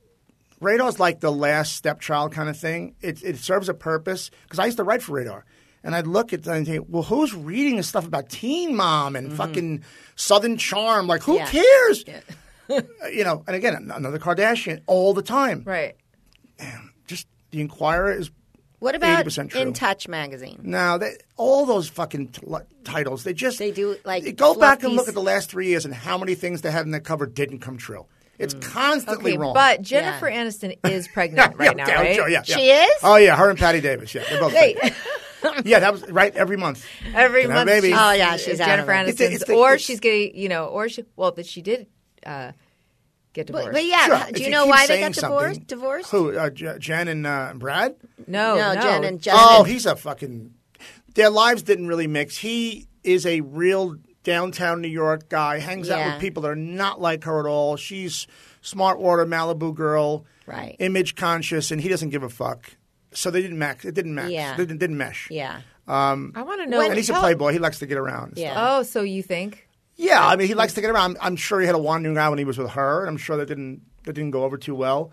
S5: Radar's like the last stepchild kind of thing. It it serves a purpose because I used to write for Radar. And I'd look at them and think, well, who's reading this stuff about Teen Mom and mm-hmm. fucking Southern Charm? Like, who
S3: yeah.
S5: cares? Yeah. You know, and again, another Kardashian all the time.
S2: Right.
S5: And just the Inquirer is
S3: what about
S5: eighty percent true.
S3: In Touch magazine?
S5: No, they, all those fucking t- titles, they just
S3: they do like
S5: go back and
S3: these...
S5: look at the last three years and how many things they had in the cover didn't come true. It's mm. constantly
S2: okay,
S5: wrong.
S2: But Jennifer yeah. Aniston is pregnant
S5: yeah,
S2: right
S5: yeah,
S2: now, right?
S5: Sure, yeah, yeah.
S3: She is?
S5: Oh, yeah, her and Patty Davis. Yeah, they're both pregnant. Yeah, that was right every month.
S2: Every month.
S5: Baby.
S2: She's,
S3: oh, yeah, she's
S2: Jennifer Aniston.
S5: It's a, it's the,
S2: or
S5: it's,
S2: she's getting, you know, or she, well, but she did uh, get divorced.
S3: But, but yeah,
S5: sure.
S3: do
S5: if
S3: you
S5: you
S3: know why they got
S5: divorced?
S3: Divorced?
S5: Who, uh, J- Jen and uh, Brad?
S2: No,
S3: no,
S2: no.
S3: Jen and Jen.
S5: Oh, he's a fucking. Their lives didn't really mix. He is a real downtown New York guy. Hangs
S3: yeah.
S5: out with people that are not like her at all. She's Smartwater Malibu girl,
S3: right?
S5: Image conscious, and he doesn't give a fuck. So they didn't match. It didn't match.
S3: Yeah.
S5: It didn't, didn't mesh.
S3: Yeah.
S5: Um,
S2: I want to know.
S5: and he's a playboy. He likes to get around. And
S3: Yeah.
S5: stuff.
S2: Oh, so you think?
S5: Yeah, I mean, he likes to get around. I'm, I'm sure he had a wandering eye when he was with her, and I'm sure that didn't that didn't go over too well.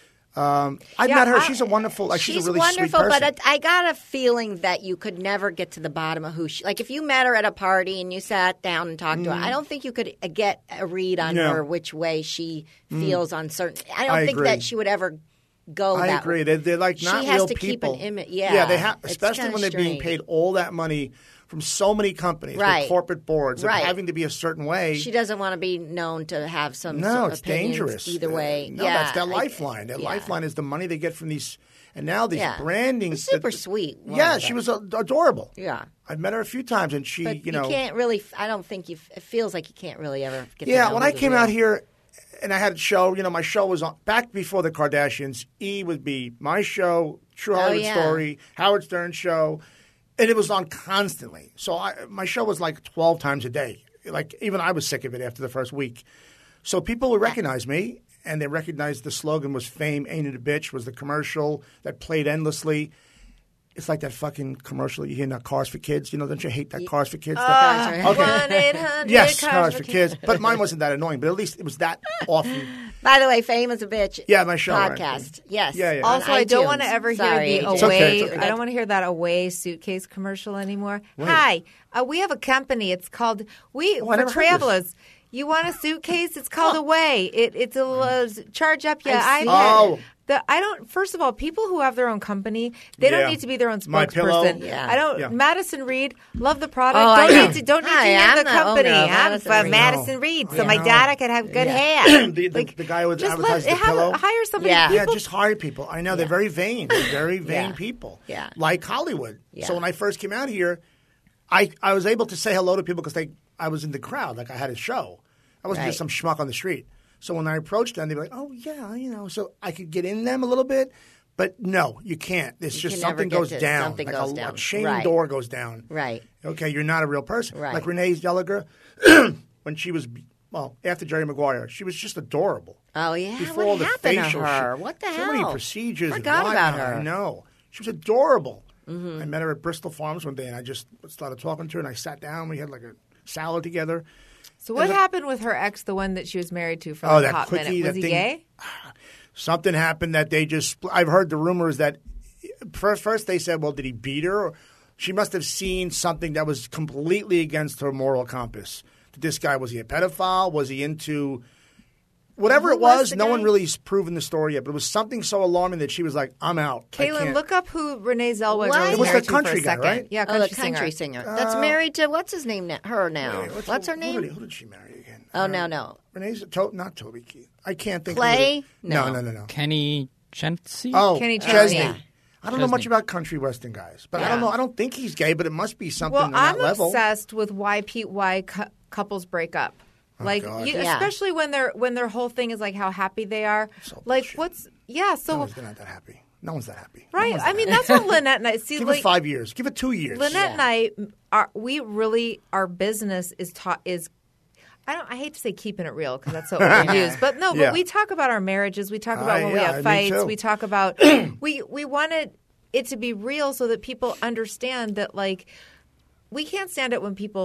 S5: Um, I
S2: Yeah,
S5: met her.
S2: I-
S5: she's a wonderful, like she's,
S3: She's
S5: a really
S3: wonderful,
S5: sweet person.
S3: but I got a feeling that you could never get to the bottom of who she. Like if you met her at a party and you sat down and talked to her, I don't think you could uh, get a read on
S5: Yeah.
S3: her which way she feels on certain. I don't
S5: I
S3: think
S5: agree.
S3: that she would ever go.
S5: I
S3: that
S5: agree.
S3: way.
S5: They're, they're like not
S3: she has
S5: real
S3: to
S5: people.
S3: keep an image. Yeah,
S5: yeah, they have,
S3: It's
S5: especially
S3: kinda
S5: when they're being
S3: strange.
S5: paid all that money from so many companies,
S3: Right.
S5: with corporate boards, of
S3: Right.
S5: having to be a certain way.
S3: She doesn't want to be known to have some.
S5: no,
S3: sort of
S5: it's
S3: opinions
S5: dangerous.
S3: Either way,
S5: Uh, no,
S3: yeah,
S5: that's their
S3: I-
S5: lifeline. Their
S3: yeah.
S5: lifeline is the money they get from these, and now these
S3: Yeah.
S5: branding.
S3: Super
S5: the-
S3: sweet.
S5: Yeah,
S3: woman,
S5: she
S3: but-
S5: was uh, adorable.
S3: Yeah.
S5: I've met her a few times, and she,
S3: But
S5: you know,
S3: can't really. I don't think you. It feels like you can't really ever get.
S5: yeah.
S3: to know
S5: When
S3: who
S5: I
S3: the
S5: came
S3: real-
S5: out here, and I had a show, you know, my show was on back before the Kardashians. E would be my show, True Hollywood
S3: Oh, yeah.
S5: Story, Howard Stern show, and it was on constantly. So I, my show was like twelve times a day. Like even I was sick of it after the first week. So people would recognize me, and they recognized the slogan was "Fame Ain't It a Bitch" was the commercial that played endlessly. It's like that fucking commercial you hear in that Cars for Kids. You know, don't you hate that Cars for Kids?
S2: Uh,
S5: Okay.
S2: one eight hundred
S5: Yes,
S2: Cars
S5: Cars
S2: for
S5: for Kids. But mine wasn't that annoying. But at least it was that often.
S3: By the way, Fame is a Bitch.
S5: Yeah, my show, right.
S3: podcast. Yes.
S5: Yeah, yeah.
S2: Also,
S3: On
S2: I don't
S3: iTunes.
S2: want to ever hear
S3: Sorry,
S2: the
S3: A J.
S2: away.
S5: It's okay, it's okay.
S2: I don't want to hear that away suitcase commercial anymore. Hi, uh, we have a company. It's called We
S5: Oh, I
S2: for
S5: never heard
S2: Travelers. You want a suitcase? It's called Away. It, it's a uh, charge up your
S3: I've seen
S2: iPad.
S5: Oh.
S2: The, I don't. First of all, people who have their own company, they
S5: Yeah.
S2: don't need to be their own
S5: My Pillow.
S2: spokesperson.
S3: Yeah.
S2: I don't.
S5: Yeah.
S2: Madison Reed, love the product.
S3: Oh, I
S2: don't
S3: know.
S2: need to. Don't need
S3: Hi,
S2: to name
S3: I'm
S2: the
S3: the
S2: company.
S3: owner of
S2: I'm
S3: Madison
S2: from
S3: Reed.
S2: Madison Reed, so
S5: I
S2: my
S5: know.
S2: daughter could have good
S3: Yeah.
S2: hair.
S5: the, the,
S2: Like,
S5: the guy with
S2: just
S5: advertised
S2: let,
S5: the
S2: have,
S5: pillow.
S2: hire somebody.
S3: Yeah.
S5: Yeah,
S2: people-
S5: just hire people. I know they're very vain. They're very vain
S3: Yeah.
S5: people.
S3: Yeah.
S5: Like Hollywood.
S3: Yeah.
S5: So when I first came out here, I, I was able to say hello to people because they I was in the crowd. Like I had a show. I wasn't just some
S3: Right.
S5: schmuck on the street. So when I approached them, they'd be like, "Oh yeah, you know." So I could get in them a little bit, but no, you can't. It's
S3: You
S5: just
S3: can never
S5: something
S3: get
S5: goes
S3: to-
S5: down.
S3: something
S5: like
S3: goes
S5: a,
S3: down.
S5: a chain
S3: Right.
S5: door goes down.
S3: Right.
S5: Okay, you're not a real person.
S3: Right.
S5: Like Renee Zellweger, when she was well after Jerry Maguire, she was just adorable.
S3: Oh yeah.
S5: Before
S3: what
S5: all the
S3: happened
S5: facial
S3: to her?
S5: shit.
S3: What the
S5: so
S3: hell?
S5: many procedures. and
S3: Forgot about
S5: whatnot.
S3: her.
S5: I know. She was adorable. Mm-hmm. I met her at Bristol Farms one day, and I just started talking to her, and I sat down. We had like a salad together.
S2: So what
S5: There's a-
S2: happened with her ex, the one that she was married to for
S5: Oh,
S2: like a
S5: that
S2: hot
S5: quickie,
S2: minute? Was
S5: that
S2: he
S5: thing-
S2: gay?
S5: Something happened that they just. I've heard the rumors that first, first they said, "Well, did he beat her?" Or she must have seen something that was completely against her moral compass. This guy, was he a pedophile? Was he into whatever
S2: Who
S5: it
S2: was
S5: was?
S2: the
S5: No
S2: guy?
S5: one really has proven the story yet, but it was something so alarming that she was like, "I'm out." I
S2: Caitlin,
S5: can't."
S2: look up who Renee Zellweger
S3: What?
S2: was
S3: It was
S2: married
S5: the
S2: to
S5: country
S2: for a
S5: guy,
S2: second.
S5: right?
S2: Yeah,
S3: Oh,
S2: country,
S3: the country singer.
S2: singer.
S3: That's
S5: Uh,
S3: married to what's his name? Now? Her now.
S5: Wait, what's,
S3: What's her
S5: who
S3: name?
S5: Did, who did she marry again?
S3: Oh
S5: Uh,
S3: no no.
S5: Renee's to- not Toby Keith. I can't think.
S3: Clay?
S5: Of who no,
S3: No.
S5: no, no, no.
S6: Kenny Chesney?
S5: Oh,
S2: Kenny
S5: Chesney.
S2: Chesney.
S5: I don't know much
S6: Chesney.
S5: about country western guys, but I
S3: Yeah.
S5: don't know. I don't think he's gay, but it must be something
S2: Well,
S5: on that
S2: I'm
S5: level.
S2: obsessed with why pe- why cou- couples break up. Like,
S5: God.
S2: you,
S3: Yeah.
S2: especially when they're when their whole thing is like how happy they are.
S5: So
S2: like,
S5: bullshit.
S2: what's yeah? So
S5: no one's they're not that happy. No one's that happy. No
S2: right.
S5: one's
S2: I
S5: that
S2: mean,
S5: happy.
S2: that's what Lynette and I see.
S5: Give
S2: like
S5: it five years. Give it two years.
S2: Lynette
S3: Yeah.
S2: and I, are, we really our business is taught is. I don't. I hate to say keeping it real because that's so overused. But no, but
S5: Yeah.
S2: we talk about our marriages. We talk about
S5: Uh,
S2: when we
S5: yeah,
S2: have
S5: me
S2: fights.
S5: too.
S2: We talk about we we wanted it to be real so that people understand that like we can't stand it when people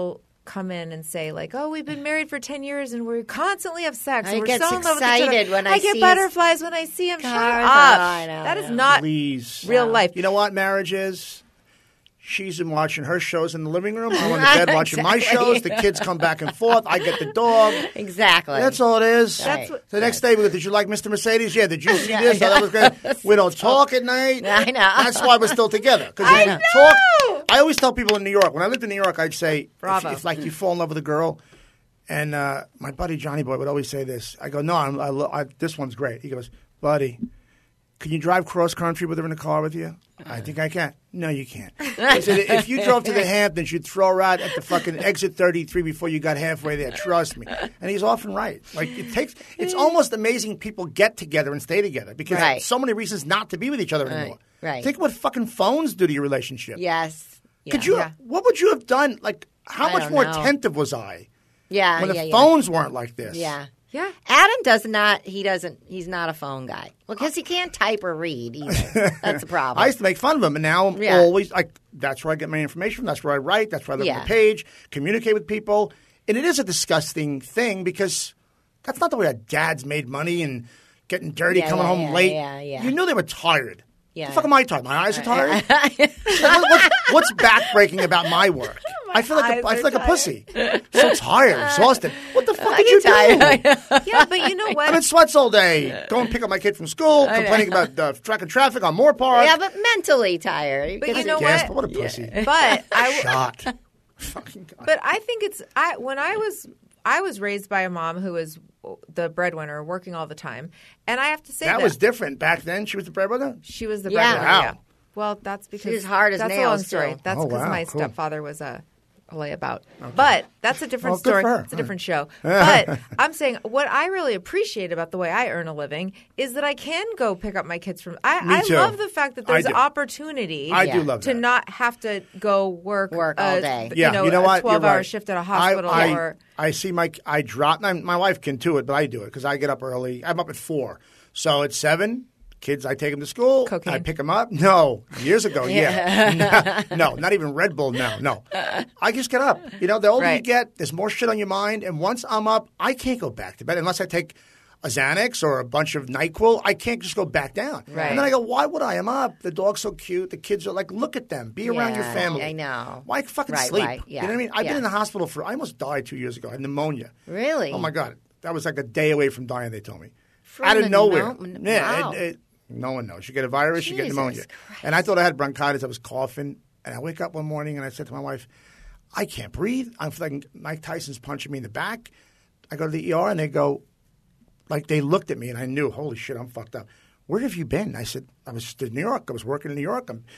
S2: come in and say like, "Oh, we've been married for ten years and we constantly have sex.
S3: I
S2: and we're
S3: get
S2: so in love with each
S3: excited
S2: other.
S3: when I
S2: get
S3: see
S2: butterflies when I see him. Shut
S3: Cars.
S2: up.
S3: Oh, I know,
S2: that
S3: I
S2: is
S3: know.
S2: not
S5: Please.
S2: real life.
S5: You know what marriage is? She's been watching her shows in the living room. I'm on the bed watching my
S3: Exactly.
S5: shows. The kids come back and forth. I get the dog.
S3: Exactly.
S5: That's all it is.
S3: That's
S2: what-
S5: the next day, we go, did you like Mister Mercedes? Yeah. Did you see this? Oh, that was great. We don't talk at night.
S3: I know.
S5: That's why we're still together. Because
S2: I
S5: we
S2: know.
S5: talk. I always tell people in New York, when I lived in New York, I'd say,
S2: Bravo.
S5: If, if like you fall in love with a girl, and uh, my buddy Johnny Boy would always say this. I go, no, I'm, I, lo- I, this one's great. He goes, buddy, can you drive cross country with her in the car with you? I think I can. No, you can't. I said, if you drove to the Hamptons, you'd throw her out at the fucking exit thirty-three before you got halfway there. Trust me. And he's often right. Like it takes. It's almost amazing people get together and stay together because
S3: Right.
S5: there's so many reasons not to be with each other anymore.
S3: right.
S5: Think what fucking phones do to your relationship.
S3: Yes. Yeah.
S5: Could you?
S2: Yeah.
S5: What would you have done? Like, how
S3: I
S5: much
S3: don't
S5: more
S3: know.
S5: attentive was I
S3: Yeah.
S5: when the
S3: yeah, yeah.
S5: phones weren't like this?
S3: Yeah.
S2: Yeah.
S3: Adam does not. He doesn't. He's not a phone guy. Well, because he can't type or read either. That's the problem.
S5: I used to make fun of him, and now I'm
S3: Yeah.
S5: always like, that's where I get my information. That's where I write. That's where I look
S3: Yeah.
S5: at the page, communicate with people. And it is a disgusting thing because that's not the way our dads made money and getting dirty,
S3: Yeah,
S5: coming
S3: yeah,
S5: home
S3: yeah,
S5: late.
S3: yeah, yeah.
S5: You knew they were tired.
S3: Yeah.
S5: The fuck am I tired? My eyes are tired. Like, what- what's, what's backbreaking about my work? I feel like
S2: eyes
S5: a, I
S2: are
S5: feel like a
S2: tired.
S5: pussy. So tired, exhausted. What the fuck
S3: I
S5: did you
S3: get
S5: do?
S3: tired.
S2: Yeah, but you know what?
S5: I'm in sweats all day. Going to pick up my kid from school, complaining about uh, track and traffic on Moore Park.
S3: Yeah, but mentally tired.
S2: But you
S3: Because
S2: know
S3: it-
S5: Gasp,
S2: what?
S5: what a pussy.
S2: But I w-
S5: Shot. Fucking God.
S2: But I think it's I when I was I was raised by a mom who was the breadwinner, working all the time, and I have to say
S5: that
S2: that,
S5: was different back then. She was the breadwinner.
S2: she was the
S3: Yeah.
S2: breadwinner.
S5: Wow.
S2: Yeah. Well, that's because
S3: was hard as
S2: that's
S3: nails,
S2: a long story.
S3: too.
S2: That's
S5: Oh,
S2: because
S5: wow,
S2: my
S5: cool.
S2: stepfather was a layabout. But that's a different
S5: Well, good
S2: story.
S5: for her.
S2: It's a different show. But I'm saying what I really appreciate about the way I earn a living is that I can go pick up my kids from. I,
S5: Me
S2: I
S5: too.
S2: love the fact that
S5: I
S2: there's
S5: do.
S2: opportunity.
S5: I
S3: Yeah.
S5: do love
S2: to
S5: that.
S2: not have to go work
S3: Work
S2: a,
S3: all day.
S5: Yeah,
S2: you know,
S5: you know
S2: a
S5: what? You're
S2: twelve hour
S5: right.
S2: shift at a hospital
S5: I, I,
S2: or
S5: I see my I drop. My, my wife can do it, but I do it because I get up early. I'm up at four, so at seven. Kids, I take them to school.
S2: Cocaine.
S5: I pick them up. No, years ago, yeah. no, no, not even Red Bull. No, no. I just get up. You know, the older you
S2: Right.
S5: get, there's more shit on your mind. And once I'm up, I can't go back to bed unless I take a Xanax or a bunch of NyQuil. I can't just go back down.
S2: Right.
S5: And then I go, why would I? I'm up. The dog's so cute. The kids are like, look at them. Be around your
S3: Yeah,
S5: family.
S3: I know.
S5: Why fucking
S3: Right,
S5: sleep?
S3: right, yeah,
S5: You know what I mean? I've
S3: yeah.
S5: been in the hospital for. I almost died two years ago. I had pneumonia.
S3: Really?
S5: Oh my god, that was like a day away from dying. They told me
S3: From
S5: out of
S3: the
S5: nowhere.
S3: pneu-
S5: Yeah,
S3: wow.
S5: it, it, no one knows. You get a virus, you get
S3: Jesus
S5: pneumonia.
S3: Christ.
S5: And I thought I had bronchitis. I was coughing, and I wake up one morning and I said to my wife, "I can't breathe. I'm like Mike Tyson's punching me in the back." I go to the E R and they go, like they looked at me and I knew, holy shit, I'm fucked up. Where have you been? I said, I was in New York. I was working in New York. I'm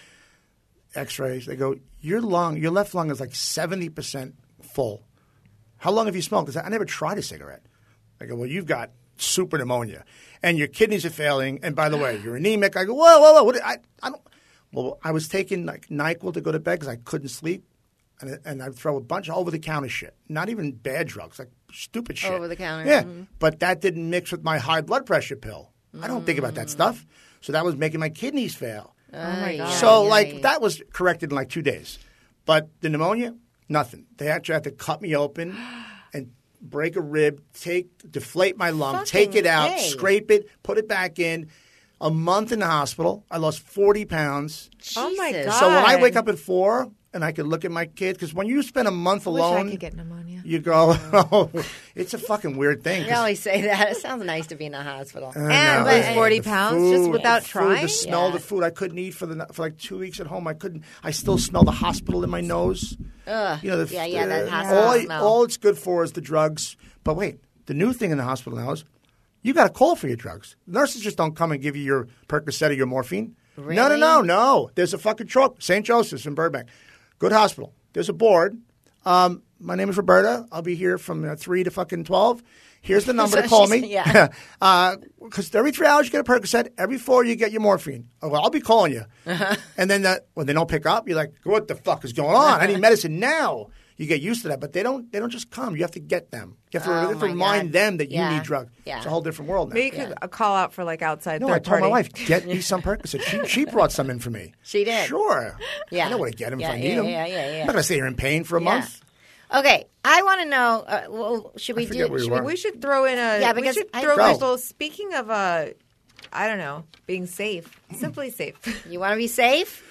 S5: X-rays. They go, your lung, your left lung is like seventy percent full. How long have you smoked? I said, I never tried a cigarette. I go, well, you've got super pneumonia, and your kidneys are failing. And by the way, you're anemic. I go, whoa, whoa, whoa. What, I, I don't. Well, I was taking like NyQuil to go to bed because I couldn't sleep, and and I'd throw a bunch of over-the-counter shit, not even bad drugs, like stupid shit.
S3: Over-the-counter,
S5: Yeah,
S3: mhm.
S5: but that didn't mix with my high blood pressure pill. I don't think about that stuff. So that was making my kidneys fail.
S3: Oh my God.
S5: So, like, that was corrected in like two days. But the pneumonia, nothing. They actually had to cut me open and break a rib, take, deflate my lung,
S3: Fucking
S5: take it out,
S3: A.
S5: scrape it, put it back in. A month in the hospital. I lost forty pounds.
S2: Oh my
S3: Jesus.
S2: God.
S5: So when I wake up at four and I can look at my kids, because when you spend a month
S2: I wish I
S5: alone,
S2: could get pneumonia.
S5: you go, oh, it's a fucking weird thing.
S3: You
S5: 'cause-
S3: always say that. It sounds nice to be in the hospital.
S5: I
S2: And
S5: know.
S2: lose
S5: The
S2: forty pounds
S5: food,
S2: just without
S5: the food,
S2: trying?
S5: The smell of
S3: Yeah.
S5: the food I couldn't eat for the for like two weeks at home. I couldn't. I still smell the hospital in my nose.
S3: Ugh.
S5: You know, the,
S3: Yeah, yeah, that
S5: uh,
S3: hospital
S5: all,
S3: smell.
S5: all it's good for is the drugs. But wait, the new thing in the hospital now is you got to call for your drugs. Nurses just don't come and give you your Percocet or your morphine. No, no,
S3: Really?
S5: no, no. There's a fucking truck. Saint Joseph's in Burbank. Good hospital. There's a board. Um, my name is Roberta. I'll be here from uh, three to fucking twelve. Here's the number to call me.
S3: Yeah.
S5: Because every three hours you get a Percocet. Every four you get your morphine. Oh, well, I'll be calling you.
S3: Uh-huh.
S5: And then that, when they don't pick up, you're like, what the fuck is going on? I need medicine now. You get used to that, but they don't. They don't just come. You have to get them. You have to,
S3: Oh,
S5: you have to
S3: my
S5: remind
S3: God.
S5: them that you
S3: Yeah.
S5: need drugs.
S3: Yeah.
S5: It's a whole different world now.
S2: Maybe you could uh call out for like outside
S5: No,
S2: third
S5: I told
S2: party.
S5: my wife, get me some Percocet. She, she brought some in for me.
S3: She did?
S5: Sure.
S3: Yeah.
S5: I know where to get them
S3: Yeah,
S5: if I
S3: yeah,
S5: need them.
S3: yeah, yeah, yeah.
S5: I'm not going to stay here in pain for a
S3: Yeah.
S5: month.
S3: Okay, I want to know. Uh, well, should we
S5: I forget
S3: do?
S5: where we
S3: Should
S5: were.
S3: we,
S2: We should throw in a.
S3: Yeah,
S2: we
S3: because
S2: should
S3: I-
S2: throw
S3: Go.
S2: a little. Speaking of, uh, I don't know, being safe, simply safe.
S3: you want to be safe?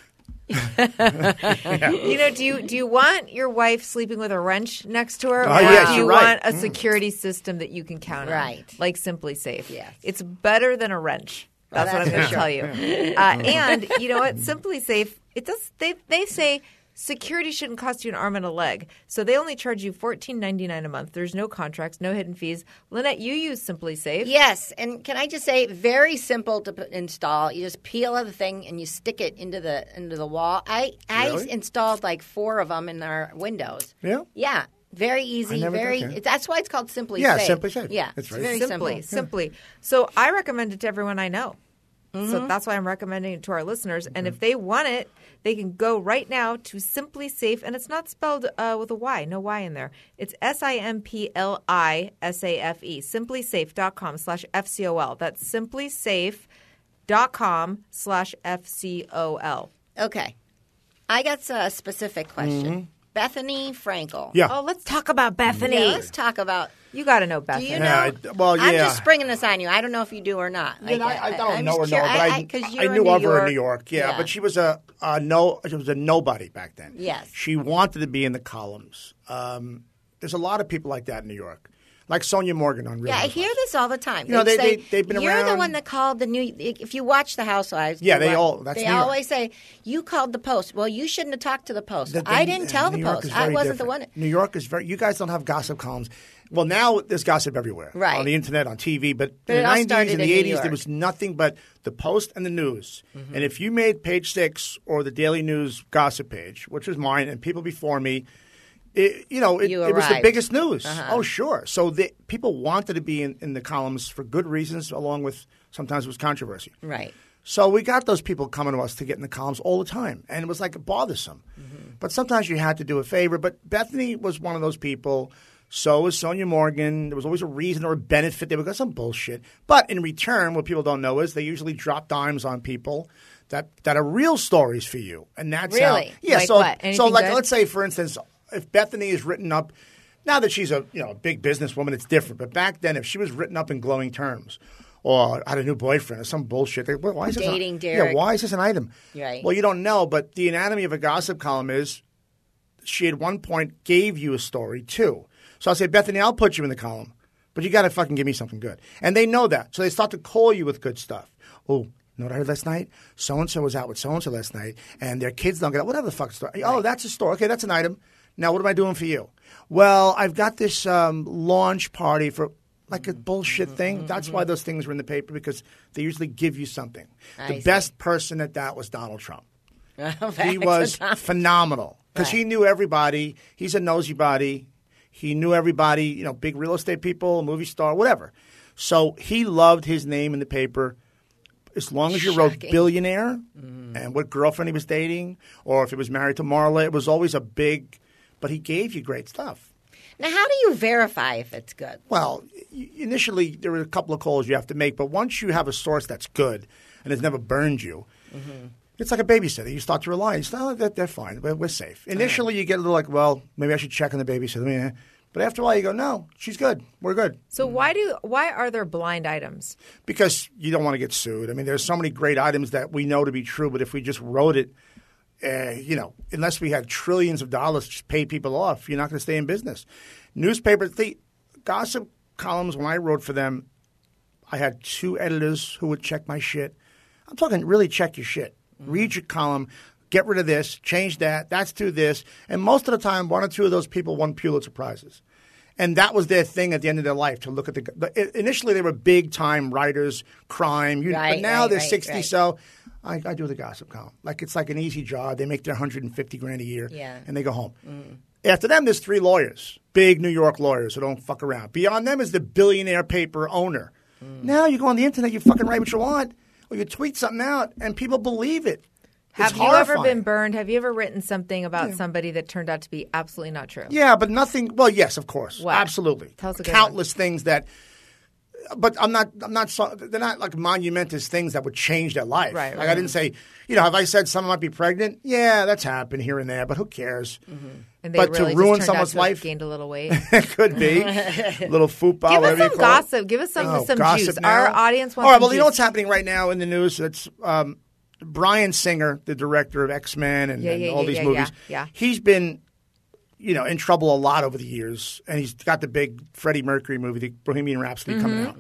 S2: You know, do you do you want your wife sleeping with a wrench next to her,
S5: Oh,
S2: or
S5: yes,
S2: do you
S5: you're right.
S2: want a security system that you can count on,
S3: Right.
S2: like Simply Safe?
S3: Yes.
S2: It's better than a wrench. That's,
S3: Well,
S2: what I'm going
S3: that's
S2: to tell you. Uh, and you know what? Simply Safe. It does. They they say security shouldn't cost you an arm and a leg, so they only charge you fourteen ninety-nine a month. There's no contracts, no hidden fees. Lynette, you use Simply Safe.
S3: Yes, and can I just say, very simple to put, install. You just peel the thing and you stick it into the into the wall. I I
S5: Really?
S3: installed like four of them in our windows.
S5: Yeah?
S3: Yeah, very easy.
S5: never-
S3: Very.
S5: okay.
S3: That's why it's called Simply
S5: Yeah,
S3: Safe.
S5: Simply Safe.
S3: Yeah,
S5: That's
S3: it's
S5: right.
S3: very
S2: simply,
S3: simple.
S2: simply. So I recommend it to everyone I know.
S3: Mm-hmm.
S2: So that's why I'm recommending it to our listeners. And if they want it, they can go right now to Simply Safe, and it's not spelled uh, with a Y, no Y in there. It's S I M P L I S A F E, simplysafe.com slash F C O L. That's simplysafe.com slash F C O L.
S3: Okay, I got a specific question. Bethany Frankel.
S5: Yeah.
S2: Oh, let's talk about Bethany.
S3: Yeah, let's talk about.
S2: You got to know Bethany.
S3: Do you know?
S5: Yeah, I- well,
S3: I'm
S5: yeah.
S3: just springing this on you. I don't know if you do or not.
S5: Yeah,
S3: Like,
S5: I, I don't
S3: I'm
S5: know her,
S3: just
S5: no,
S3: curi-
S5: but I,
S3: I, 'cause
S5: I
S3: you're
S5: knew
S3: in
S5: of
S3: New
S5: her in
S3: York.
S5: New York. Yeah, but she was a, a no, she was a nobody back then.
S3: Yes.
S5: she wanted to be in the columns. Um, there's a lot of people like that in New York, like Sonia Morgan on Real
S3: Yeah, I
S5: Housewives.
S3: hear this all the time.
S5: You know,
S3: They'd
S5: they-
S3: say,
S5: they- they've been
S3: You're the
S5: around-
S3: one that called the new. If you watch the Housewives,
S5: Yeah,
S3: you
S5: they
S3: watch-
S5: all- that's
S3: They
S5: New York.
S3: always say you called the Post. Well, you shouldn't have talked to the Post.
S5: The- the-
S3: I didn't tell
S5: New
S3: the
S5: York
S3: Post.
S5: is
S3: I
S5: very
S3: wasn't the
S5: different.
S3: one.
S5: New York is very. You guys don't have gossip columns. Well, now there's gossip everywhere,
S3: Right.
S5: on the internet, on T V. But,
S3: But
S5: in
S3: it
S5: the
S3: all
S5: nineties
S3: started
S5: and
S3: in
S5: the
S3: New
S5: eighties,
S3: York.
S5: there was nothing but the Post and the news.
S3: Mm-hmm.
S5: And if you made Page Six or the Daily News gossip page, which was mine, and people before me. It, you know, it,
S3: You
S5: it was the
S3: arrived.
S5: biggest news.
S3: Uh-huh.
S5: Oh, sure. So the, people wanted to be in, in the columns for good reasons, along with sometimes it was controversy.
S3: Right.
S5: So we got those people coming to us to get in the columns all the time, and it was like bothersome.
S3: Mm-hmm.
S5: But sometimes you had to do a favor. But Bethany was one of those people. So was Sonia Morgan. There was always a reason or a benefit. They would get some bullshit. But in return, what people don't know is they usually drop dimes on people that, that are real stories for you, and that's
S3: Really?
S5: how. Yeah.
S2: Like
S5: so
S2: what?
S5: so
S2: Anything
S5: like
S2: good?
S5: let's say for instance, if Bethany is written up. Now that she's a you know a big businesswoman, it's different. But back then, if she was written up in glowing terms, or had a new boyfriend or some bullshit, they, well, why is this
S3: Dating
S5: an,
S3: Derek.
S5: Yeah, why is this an item?
S3: Right.
S5: Well, you don't know, but the anatomy of a gossip column is she at one point gave you a story too. So I'll say, Bethany, I'll put you in the column, but you got to fucking give me something good. And they know that, so they start to call you with good stuff. Oh. You know what I heard last night? So-and-so was out with so-and-so last night, and their kids don't get out. Whatever the fuck story. Oh, that's a story. Okay, that's an item. Now, what am I doing for you? Well, I've got this um, launch party for like a bullshit thing. That's why those things were in the paper, because they usually give you something.
S3: I
S5: The
S3: see.
S5: best person at that was Donald Trump. He
S3: He
S5: was phenomenal because he
S3: Right.
S5: knew everybody. He's a nosy body. He knew everybody, you know, big real estate people, movie star, whatever. So he loved his name in the paper. As long as you wrote
S3: Shocking.
S5: billionaire and what girlfriend he was dating, or if he was married to Marla, it was always a big, but he gave you great stuff.
S3: Now, how do you verify if it's good?
S5: Well, y- initially there were a couple of calls you have to make, but once you have a source that's good and has never burned you, it's like a babysitter. You start to rely. You say, oh, they're, they're fine. We're, we're safe. Initially, you get a little like, well, maybe I should check on the babysitter. Eh. But after a while, you go, no, she's good. We're good.
S2: So why do why are there blind items?
S5: Because you don't want to get sued. I mean, there's so many great items that we know to be true, but if we just wrote it, uh, you know, unless we had trillions of dollars to just pay people off, you're not going to stay in business. Newspapers, the gossip columns, when I wrote for them, I had two editors who would check my shit. I'm talking really check your shit. Read your column. Get rid of this, change that, that's to this. And most of the time, one or two of those people won Pulitzer Prizes. And that was their thing at the end of their life, to look at the the- – initially, they were big-time writers, crime. You,
S3: Right,
S5: but now
S3: right,
S5: they're
S3: right,
S5: sixty,
S3: right.
S5: so I, I do the gossip column. Like, it's like an easy job. They make their one hundred fifty grand a year,
S3: Yeah.
S5: and they go home. After them, there's three lawyers, big New York lawyers who don't fuck around. Beyond them is the billionaire paper owner. Now you go on the internet, you fucking write what you want, or you tweet something out, and people believe it.
S2: Have
S5: It's
S2: you ever
S5: horrifying.
S2: been burned? Have you ever written something about somebody that turned out to be absolutely not true?
S5: Yeah, but nothing. Well, yes, of course,
S2: What?
S5: absolutely.
S2: Tell us a good
S5: Countless things that. But I'm not. I'm not. So, they're not like monumentous things that would change their life.
S2: Right,
S5: Like
S2: right.
S5: I didn't say. You know, have I said someone might be pregnant? Yeah, that's happened here and there, but who cares?
S2: And they
S5: but
S2: really
S5: to ruin
S2: just turned
S5: someone's
S2: out to have
S5: life,
S2: gained a little weight.
S5: it could be little football.
S2: Give us
S5: whatever you
S2: some
S5: call it.
S2: gossip. Give us some
S5: Oh,
S2: some
S5: gossip
S2: juice.
S5: now?
S2: Our audience wants
S5: All right,
S2: some
S5: well, you know
S2: juice.
S5: what's happening right now in the news? It's um, Bryan Singer, the director of X-Men and,
S2: Yeah,
S5: and
S2: yeah,
S5: all
S2: yeah,
S5: these
S2: yeah,
S5: movies.
S2: yeah, yeah.
S5: He's been, you know, in trouble a lot over the years, and he's got the big Freddie Mercury movie, the Bohemian Rhapsody,
S2: Mm-hmm.
S5: coming out.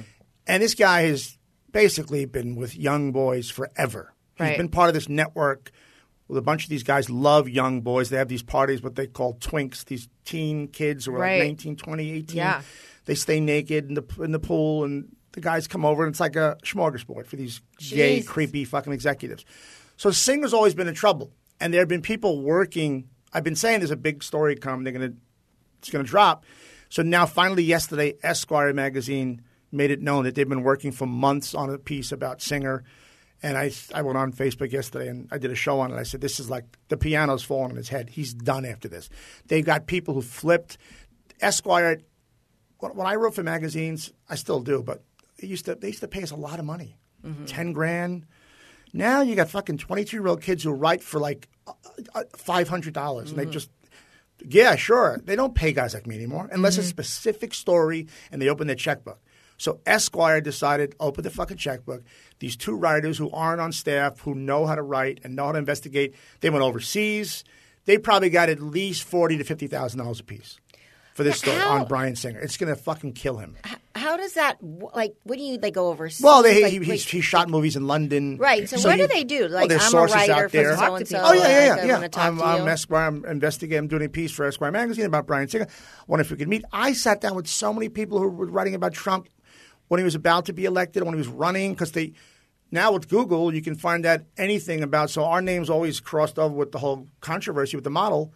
S5: And this guy has basically been with young boys forever. He's
S2: Right.
S5: been part of this network. Well, a bunch of these guys love young boys. They have these parties, what they call twinks, these teen kids who are
S2: Right.
S5: like nineteen, twenty, eighteen.
S2: Yeah.
S5: They stay naked in the in the pool, and the guys come over, and it's like a smorgasbord for these gay,
S3: Jesus.
S5: creepy fucking executives. So Singer's always been in trouble, and there have been people working. I've been saying there's a big story coming. They're gonna it's gonna drop. So now, finally, yesterday, Esquire magazine made it known that they've been working for months on a piece about Singer. And I, I went on Facebook yesterday and I did a show on it. I said, this is like the piano's falling on his head. He's done after this. They've got people who flipped. Esquire, when when I wrote for magazines, I still do, but it used to, they used to pay us a lot of money,
S3: Mm-hmm.
S5: ten grand. Now you got fucking twenty-two-year-old kids who write for like uh, uh, five hundred dollars.
S3: Mm-hmm.
S5: And they just, yeah, sure. They don't pay guys like me anymore unless
S3: Mm-hmm.
S5: it's a specific story and they open their checkbook. So Esquire decided, open the fucking checkbook. These two writers who aren't on staff, who know how to write and know how to investigate, they went overseas. They probably got at least forty to fifty thousand dollars a piece for this story
S3: How-
S5: on Bryan Singer. It's going to fucking kill him.
S3: How does that like? What do you they go overseas?
S5: Well, they,
S3: like,
S5: he,
S3: like-
S5: he's, he shot movies in London.
S3: right. So, what
S5: you-
S3: do they do?
S5: well,
S3: Like
S5: there's
S3: I'm a
S5: sources
S3: writer
S5: out
S3: for
S5: there.
S3: so and so.
S5: Oh yeah, yeah, yeah.
S3: I
S5: yeah.
S3: want to talk
S5: I'm,
S3: to you.
S5: I'm Esquire. I'm investigating. I'm doing a piece for Esquire magazine about Bryan Singer. Wonder if we could meet. I sat down with so many people who were writing about Trump when he was about to be elected, when he was running, because they now with Google you can find out anything about. So our names always crossed over with the whole controversy with the model.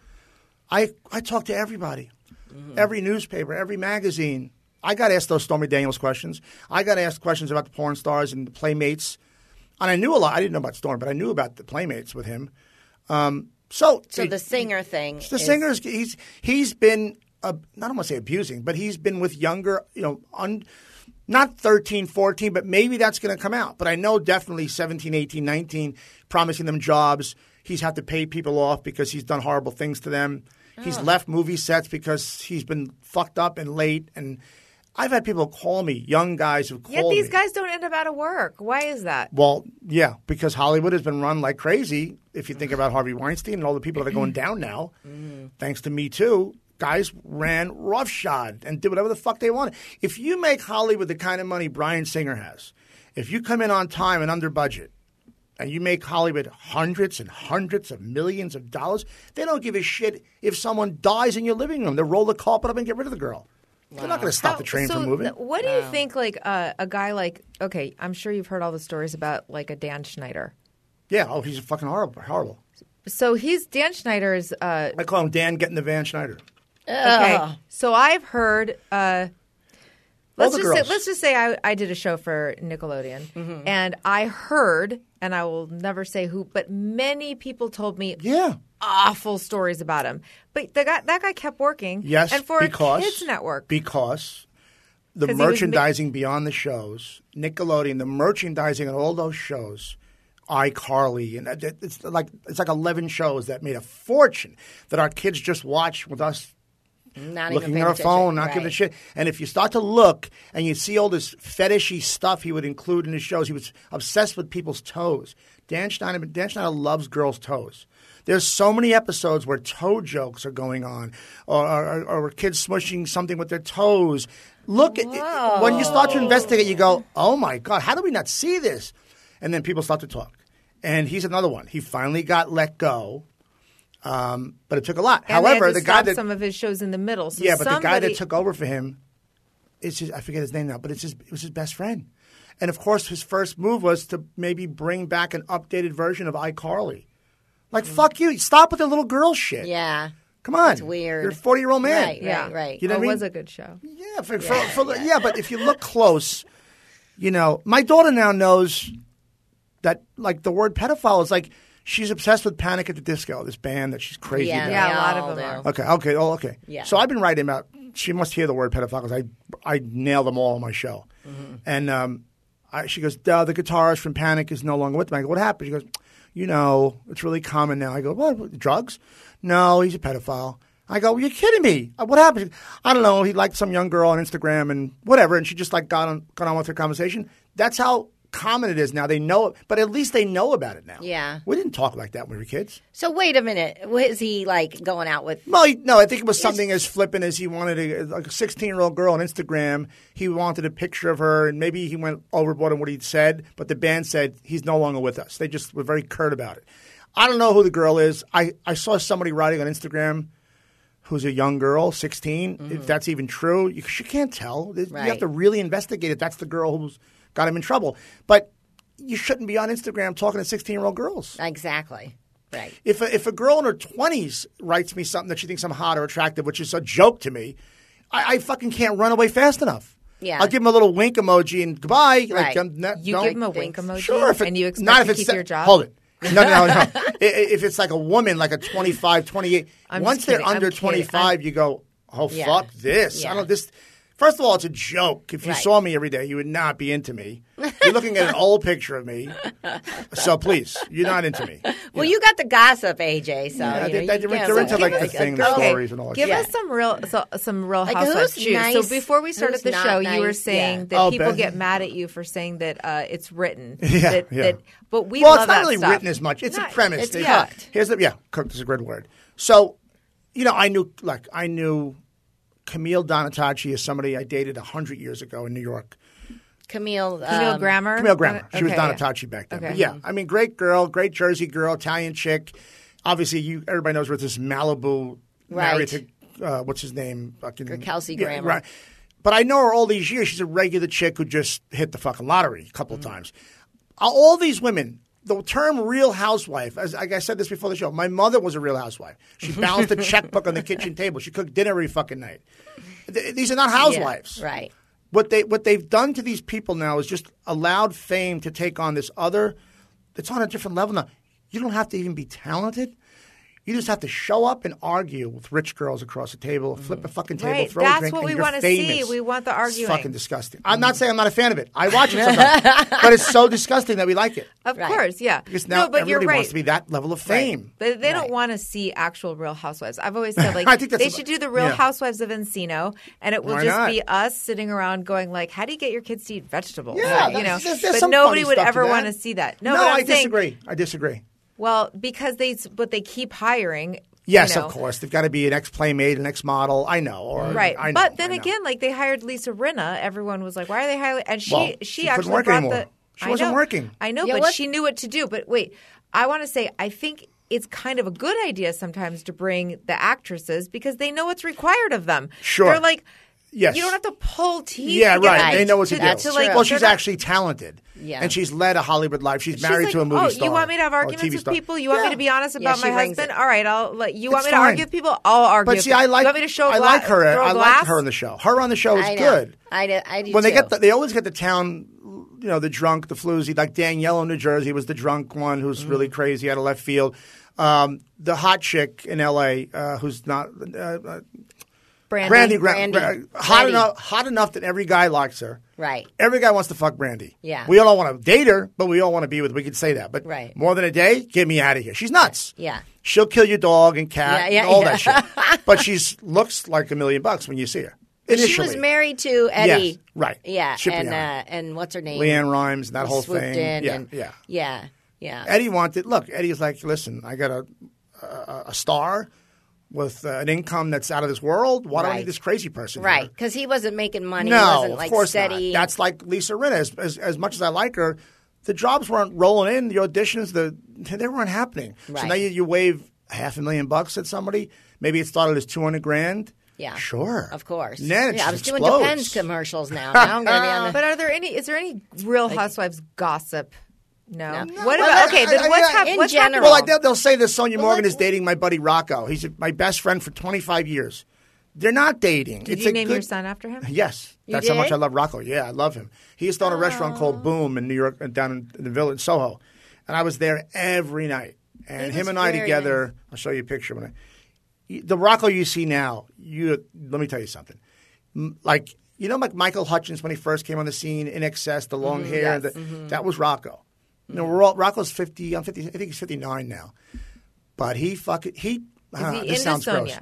S5: I I talked to everybody,
S3: Mm-hmm.
S5: every newspaper, every magazine. I got asked those Stormy Daniels questions. I got asked questions about the porn stars and the Playmates. And I knew a lot. I didn't know about Storm, but I knew about the Playmates with him. Um, so
S3: So
S5: it-
S3: the singer thing.
S5: the
S3: is,
S5: singer's he's he's been uh, I don't want to say abusing, but he's been with younger, you know, un, not thirteen, fourteen, but maybe that's going to come out. But I know definitely seventeen, eighteen, nineteen, promising them jobs. He's had to pay people off because he's done horrible things to them. He's left movie sets because he's been fucked up and late. And I've had people call me, young guys who call
S2: Yet these
S5: me.
S2: guys don't end up out of work. Why is that?
S5: Well, yeah, because Hollywood has been run like crazy. If you think about Harvey Weinstein and all the people that are going down now, thanks to Me Too, guys ran roughshod and did whatever the fuck they wanted. If you make Hollywood the kind of money Bryan Singer has, if you come in on time and under budget, and you make Hollywood hundreds and hundreds of millions of dollars, they don't give a shit if someone dies in your living room. They'll roll the carpet up and get rid of the girl. They're not going to stop
S2: How-
S5: the train
S2: so
S5: from moving.
S2: th- what do you think, like uh, a guy like? Okay, I'm sure you've heard all the stories about like a Dan Schneider.
S5: yeah, oh, he's fucking horrible. Horrible.
S2: So he's Dan Schneider is uh,
S5: I call him Dan getting the Van Schneider.
S2: okay. So I've heard. Uh, let's
S5: the
S2: just say,
S5: girls.
S2: let's just say I, I did a show for Nickelodeon, and I heard, and I will never say who, but many people told me
S5: Yeah.
S2: awful stories about him. But the guy that guy kept working.
S5: Yes,
S2: and for
S5: because
S2: a kids network.
S5: because the
S2: 'Cause he was ma-
S5: merchandising beyond the shows, Nickelodeon, the merchandising on all those shows, iCarly, and it- it's like it's like eleven shows that made a fortune that our kids just watch with us
S3: Not
S5: looking
S3: even
S5: at our
S3: paying
S5: phone,
S3: attention.
S5: not
S3: right.
S5: giving a shit. And if you start to look and you see all this fetishy stuff he would include in his shows, he was obsessed with people's toes. Dan Schneider, Dan Schneider loves girls' toes. There's so many episodes where toe jokes are going on, or, or, or kids smushing something with their toes. Look, at, when you start to investigate, you go, "Oh my god, how do we not see this?" And then people start to talk. And he's another one. He finally got let go. Um, but it took a lot.
S2: And they
S5: However,
S2: had to
S5: the guy
S2: stop
S5: that
S2: some of his shows in the middle. So
S5: yeah, but the guy
S2: somebody-
S5: that took over for him, it's his, I forget his name now, but it's his, it was his best friend. And of course, his first move was to maybe bring back an updated version of iCarly. Like, fuck you. Stop with the little girl shit.
S3: Yeah.
S5: Come on.
S3: It's weird.
S5: You're a forty-year-old man.
S3: Right,
S2: yeah,
S3: right, right.
S5: You know
S2: it
S5: what I mean?
S2: was a good show.
S5: Yeah, for, for, for, the- yeah, but if you look close, you know, my daughter now knows that, like, the word pedophile is like, she's obsessed with Panic at the Disco, this band that she's crazy
S3: Yeah,
S5: about.
S2: Yeah,
S3: they
S2: a lot of
S3: all
S2: them
S3: do.
S2: are.
S5: Okay, okay, oh, okay.
S3: Yeah.
S5: So I've been writing about. She must hear the word pedophile because I I nail them all on my show,
S3: Mm-hmm.
S5: and um, I, she goes, "Duh, the guitarist from Panic is no longer with them." I go, "What happened?" She goes, "You know, it's really common now." I go, "What, drugs?" "No, he's a pedophile." I go, "You're kidding me. What happened?" She goes, "I don't know. He liked some young girl on Instagram and whatever." And she just like got on, got on with her conversation. That's how common it is now. They know it, but at least they know about it now.
S3: Yeah.
S5: We didn't talk like that when we were kids.
S3: So wait a minute. Was he like going out with?
S5: Well, he, no, I think it was something as flippant as he wanted a, like a sixteen-year-old girl on Instagram. He wanted a picture of her, and maybe he went overboard on what he'd said, but the band said he's no longer with us. They just were very curt about it. I don't know who the girl is. I, I saw somebody writing on Instagram who's a young girl, sixteen. Mm-hmm. If that's even true, you, you can't tell. You
S3: Right.
S5: have to really investigate if that's the girl who's got him in trouble. But you shouldn't be on Instagram talking to sixteen-year-old girls.
S3: Exactly. Right.
S5: If a, if a girl in her twenties writes me something that she thinks I'm hot or attractive, which is a joke to me, I, I fucking can't run away fast enough.
S3: Yeah.
S5: I'll give him a little wink emoji and goodbye.
S3: Right.
S5: Like, um, not,
S2: You
S5: don't-
S2: give him a wink emoji,
S5: Sure, if it,
S2: and you expect
S5: not if
S2: to
S5: it's
S2: keep
S5: se-
S2: your job.
S5: Hold it. No, no, no. no. I- If it's like a woman, like a twenty-five, twenty-eight,
S2: I'm
S5: once
S2: just
S5: they're
S2: kidding. I'm
S5: under
S2: kidding.
S5: twenty-five,
S2: I'm-
S5: you go, oh,
S3: Yeah.
S5: fuck this. I
S3: Yeah.
S5: don't this. First of all, it's a joke. If you
S3: Right.
S5: saw me every day, you would not be into me. You're looking at an old picture of me. So please, you're not into me.
S3: Well, you got the gossip, A J. So
S5: Yeah,
S3: you
S5: they-
S3: know,
S5: they-
S3: you
S5: they're
S3: can't-
S5: into, like,
S3: give
S5: the
S3: us a
S5: thing, the
S3: girl-
S5: stories and all that
S2: Give
S5: shit.
S2: us some real so, some real
S3: Like,
S2: housewives
S3: who's
S2: juice.
S3: nice,
S2: So before we started
S3: who's
S2: the
S3: not
S2: show, you were
S3: nice,
S2: saying
S3: yeah.
S2: that
S5: Oh,
S2: people
S5: Beth-
S2: get mad at you for saying that uh, it's written.
S5: Yeah,
S2: that,
S5: yeah.
S2: That, but we
S5: well,
S2: love
S5: it's not
S2: that
S5: really
S2: stuff.
S5: written as much. It's
S2: Not-
S5: a premise.
S3: it's
S5: They-
S3: cooked.
S5: Here's the yeah, cooked is a good word. So, you know, I knew like I knew Camille Donatacci is somebody I dated a hundred years ago in New York.
S3: Camille.
S2: Camille
S3: um,
S2: Grammer.
S5: Camille Grammer. She was
S2: Okay, yeah.
S5: Donatacci back then.
S2: Okay.
S5: But yeah, I mean, great girl, great Jersey girl, Italian chick. Obviously, you everybody knows with this Malibu married
S3: Right.
S5: to uh, what's his name, fucking
S3: Kelsey
S5: yeah,
S3: Grammer.
S5: right. But I know her all these years. She's a regular chick who just hit the fucking lottery a couple of times. Uh, All these women. The term "real housewife," as like I said this before the show, my mother was a real housewife. She balanced a checkbook on the kitchen table. She cooked dinner every fucking night. Th- These are not housewives.
S3: Yeah, right.
S5: What they what they've done to these people now is just allowed fame to take on this other. It's on a different level now. You don't have to even be talented. You just have to show up and argue with rich girls across the table, flip a fucking table,
S2: Right.
S5: throw a
S2: That's
S5: drink,
S2: what
S5: and
S2: we
S5: you're
S2: wanna see.
S5: famous.
S2: We want the
S5: It's
S2: arguing.
S5: fucking disgusting. I'm not saying I'm not a fan of it. I watch it sometimes, but it's so disgusting that we like it.
S2: Of
S3: Right.
S2: course, yeah.
S5: Because now
S2: no, but
S5: everybody
S2: you're right.
S5: wants to be that level of fame.
S2: But they don't
S3: Right.
S2: want to see actual Real Housewives. I've always said like
S5: I think that's
S2: they
S5: a-
S2: should do the Real
S5: yeah.
S2: Housewives of Encino, and it will
S5: Why
S2: just
S5: not?
S2: be us sitting around going like, "How do you get your kids to eat vegetables?"
S5: Yeah,
S2: you know.
S5: that's- there's- there's
S2: but
S5: some
S2: nobody
S5: funny
S2: would
S5: stuff to
S2: ever
S5: that.
S2: want to see that. No,
S5: No,
S2: but I'm
S5: I
S2: saying,
S5: disagree. I disagree.
S2: Well, because they but they keep hiring.
S5: Yes,
S2: you know.
S5: of course. They've got to be an ex-playmate, an ex-model. I know. Or,
S2: Right,
S5: I know,
S2: but then
S5: I know.
S2: again, like they hired Lisa Rinna. Everyone was like, "Why are they hiring?" And she,
S5: Well,
S2: she,
S5: she couldn't
S2: actually
S5: work
S2: brought
S5: anymore.
S2: the.
S5: She
S2: I
S5: wasn't
S2: know,
S5: working.
S2: I know,
S3: Yeah,
S2: but
S3: what-
S2: she knew what to do. But wait, I want to say, I think it's kind of a good idea sometimes to bring the actresses because they know what's required of them.
S5: Sure.
S2: They're like,
S5: Yes.
S2: you don't have to pull teeth.
S5: Yeah,
S2: to get
S5: right.
S2: them
S5: They know what to, do.
S3: That's
S2: to, like,
S5: well, she's
S2: they're not-
S5: actually talented.
S3: Yeah.
S5: And she's led a Hollywood life. She's
S2: She's
S5: married
S2: like,
S5: to a movie
S2: oh,
S5: star.
S2: you want me to have
S5: or a
S2: arguments
S5: T V
S2: with
S5: star.
S2: people? You want me
S5: Yeah.
S2: to be honest
S3: Yeah,
S2: about
S3: she
S2: my
S3: brings
S2: husband?
S3: it.
S2: All right, I'll let you want
S5: It's
S2: me to
S5: fine.
S2: argue with people. I'll argue.
S5: But
S2: with
S5: see,
S2: people.
S5: I like
S2: You want me to show?
S5: I
S2: gla-
S5: like her.
S2: throw
S5: I like
S2: glass?
S5: her on the show. Her on the show is
S3: I know.
S5: good.
S3: I do, I do
S5: When they
S3: too.
S5: get, the, they always get the town, you know, the drunk, the floozy. Like Danielle in New Jersey was the drunk one who's
S2: Mm.
S5: really crazy out of left field. Um, the hot chick in L A uh, who's not uh, uh,
S2: Brandy.
S5: Brandy, Gra-
S3: Brandy.
S5: Gra- hot
S3: Brandy.
S5: enough, hot enough that every guy likes her.
S3: Right.
S5: Every guy wants to fuck Brandy.
S3: Yeah.
S5: We all don't want to date her, but we all want to be with. We can say that. But
S3: Right.
S5: more than a day, get me out of here. She's nuts.
S3: Yeah.
S5: She'll kill your dog and cat,
S3: Yeah, yeah,
S5: and all
S3: yeah.
S5: that shit. But she's looks like a million bucks when you see her. Initially.
S3: She was married to Eddie.
S5: Yes, right.
S3: Yeah,
S5: Shipping
S3: and
S5: her.
S3: uh, and what's her name?
S5: Leanne Rhymes and that
S3: Who
S5: whole
S3: swooped
S5: thing.
S3: in
S5: yeah,
S3: and-
S5: yeah.
S3: Yeah, yeah.
S5: Eddie wanted. Look, Eddie's like, listen, I got a a, a star with uh, an income that's out of this world. Why do I
S3: Right.
S5: need this crazy person?
S3: Right,
S5: here?
S3: because he wasn't making money.
S5: No,
S3: he wasn't
S5: of
S3: like
S5: course
S3: steady.
S5: not. That's like Lisa Rinna. As, as, as much as I like her, the jobs weren't rolling in. The auditions, the they weren't happening. So
S3: Right.
S5: now you, you wave half a million bucks at somebody. Maybe it started as two hundred grand.
S3: Yeah.
S5: Sure,
S3: Of course.
S5: Then it
S3: yeah, I was
S5: just
S3: doing
S5: explodes.
S3: Depends commercials now. Now I'm going to be on the.
S2: But are there any? Is there any Real Housewives gossip? No.
S3: No.
S2: What
S5: Well,
S2: about?
S5: I-
S2: Okay,
S5: I-
S2: then
S5: I-
S2: what's,
S5: I-
S2: hap-
S3: in
S2: what's
S3: general-
S2: happening?
S5: Well, like they'll, they'll say that Sonia
S3: Well,
S5: Morgan
S3: let-
S5: is dating my buddy Rocco. He's a, my best friend for twenty-five years. They're not dating.
S2: Did
S5: it's
S2: you
S5: a
S2: name
S5: good,
S2: your son after him?
S5: Yes,
S3: You
S5: that's how much
S3: did?
S5: I love Rocco. Yeah, I love him. He used to own a restaurant called Boom in New York, uh, down in, in the village, Soho, and I was there every night. And
S3: It
S5: him
S3: was
S5: and I
S3: very
S5: together.
S3: nice.
S5: I'll show you a picture when I. The Rocco you see now, you let me tell you something. M- Like You know, like Michael Hutchins when he first came on the scene, In Excess, the long
S3: Mm-hmm.
S5: hair.
S2: yes.
S5: The,
S3: Mm-hmm.
S5: That was Rocco. You know, we're all, Rocco's fifty. I'm fifty. I think he's fifty-nine now. But he fucking he.
S2: Is
S5: uh,
S2: he
S5: this
S2: into
S5: sounds gross.
S2: Sonia?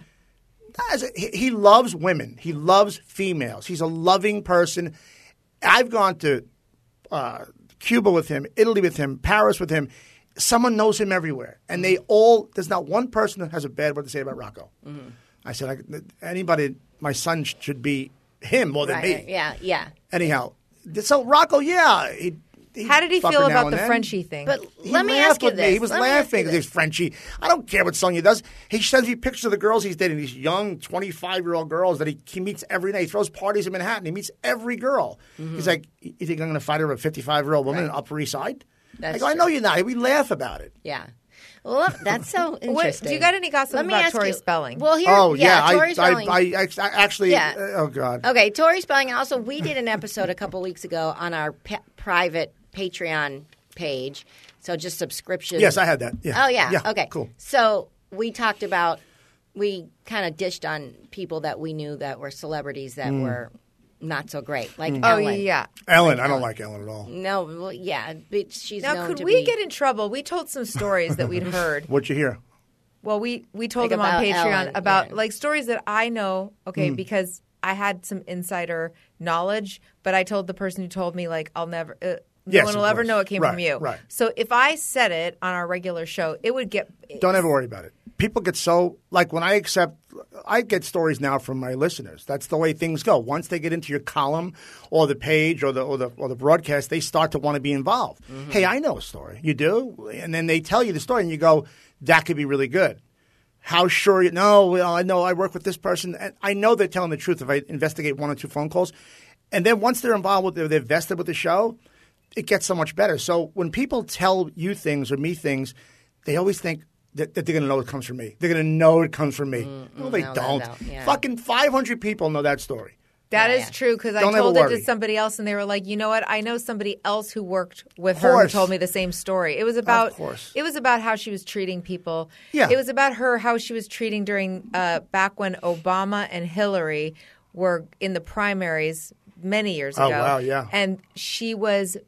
S5: As a- He, he loves women. He loves females. He's a loving person. I've gone to uh, Cuba with him, Italy with him, Paris with him. Someone knows him everywhere, and they all. There's not one person that has a bad word to say about Rocco.
S3: Mm-hmm.
S5: I said, I, anybody, my son sh- should be him more than
S3: Right.
S5: me.
S3: Yeah, yeah.
S5: Anyhow, so Rocco, yeah. He, he
S2: How did he
S5: fuck
S2: feel
S5: her now
S2: about
S5: and
S2: the
S5: then.
S2: Frenchie thing?
S3: But
S5: He
S3: let me
S5: laughed
S3: ask you
S5: with
S3: this.
S5: me. He was
S3: Let me ask you
S5: laughing because
S3: this.
S5: he's Frenchy. I don't care what Sonia does. He sends me pictures of the girls he's dating, these young twenty-five-year-old girls that he, he meets every night. He throws parties in Manhattan. He meets every girl.
S3: Mm-hmm.
S5: He's like, you think I'm going to fight over a fifty-five-year-old woman in Upper East Side?
S3: That's
S5: I go, I
S3: true.
S5: know you're not. We laugh about it.
S3: Yeah. Well, that's so
S2: What,
S3: interesting.
S2: do you got any gossip
S3: Let me
S2: about
S3: ask
S2: Tori
S3: you-
S2: Spelling?
S3: Well, here,
S5: Oh,
S3: yeah,
S5: yeah.
S3: Tori
S5: I,
S3: Spelling.
S5: I, I, I, I actually,
S3: Yeah.
S5: uh, oh, God.
S3: Okay, Tori Spelling. Also, we did an episode a couple weeks ago on our pe- private Patreon page. So just subscription.
S5: Yes, I had that. Yeah.
S3: Oh yeah.
S5: Yeah.
S3: Okay.
S5: Cool.
S3: So we talked about we kind of dished on people that we knew that were celebrities that
S5: Mm.
S3: were not so great, like
S2: oh
S3: Ellen.
S2: yeah.
S5: Ellen, I don't like Ellen at all.
S3: No, well, yeah, but she's
S2: Now,
S3: known
S2: could
S3: to
S2: we
S3: be.
S2: get in trouble? We told some stories that we'd heard.
S5: What'd you hear?
S2: Well, we we told
S3: Like
S2: them on
S3: about
S2: Patreon
S3: Ellen,
S2: about
S3: yeah.
S2: like stories that I know. Okay,
S5: Mm.
S2: because I had some insider knowledge, but I told the person who told me like I'll never. Uh, no
S5: Yes,
S2: one
S5: of
S2: will ever
S5: course.
S2: know it came
S5: Right,
S2: from you.
S5: right.
S2: So if I said it on our regular show, it would get.
S5: Don't ever worry about it. People get so like when I accept, I get stories now from my listeners. That's the way things go. Once they get into your column or the page or the or the or the broadcast, they start to want to be involved.
S3: Mm-hmm.
S5: Hey, I know a story. You do, and then they tell you the story, and you go, "That could be really good." How sure you? No, well, I know I work with this person, and I know they're telling the truth if I investigate one or two phone calls, and then once they're involved with, they're, they're vested with the show. It gets so much better. So when people tell you things or me things, they always think that, that they're going to know it comes from me. They're going to know it comes from me. no, they
S3: no, they
S5: don't.
S3: don't. Yeah.
S5: Fucking five hundred people know that story.
S2: That
S3: Yeah,
S2: is
S3: yeah.
S2: true because I
S5: Don't ever
S2: told it
S5: worry.
S2: to somebody else, and they were like, "You know what? I know somebody else who worked with her who
S5: course.
S2: told me the same story." It was about
S5: course.
S2: it was about how she was treating people.
S5: Yeah.
S2: It was about her how she was treating during uh, back when Obama and Hillary were in the primaries many years
S5: Oh,
S2: ago.
S5: wow, yeah.
S2: And she was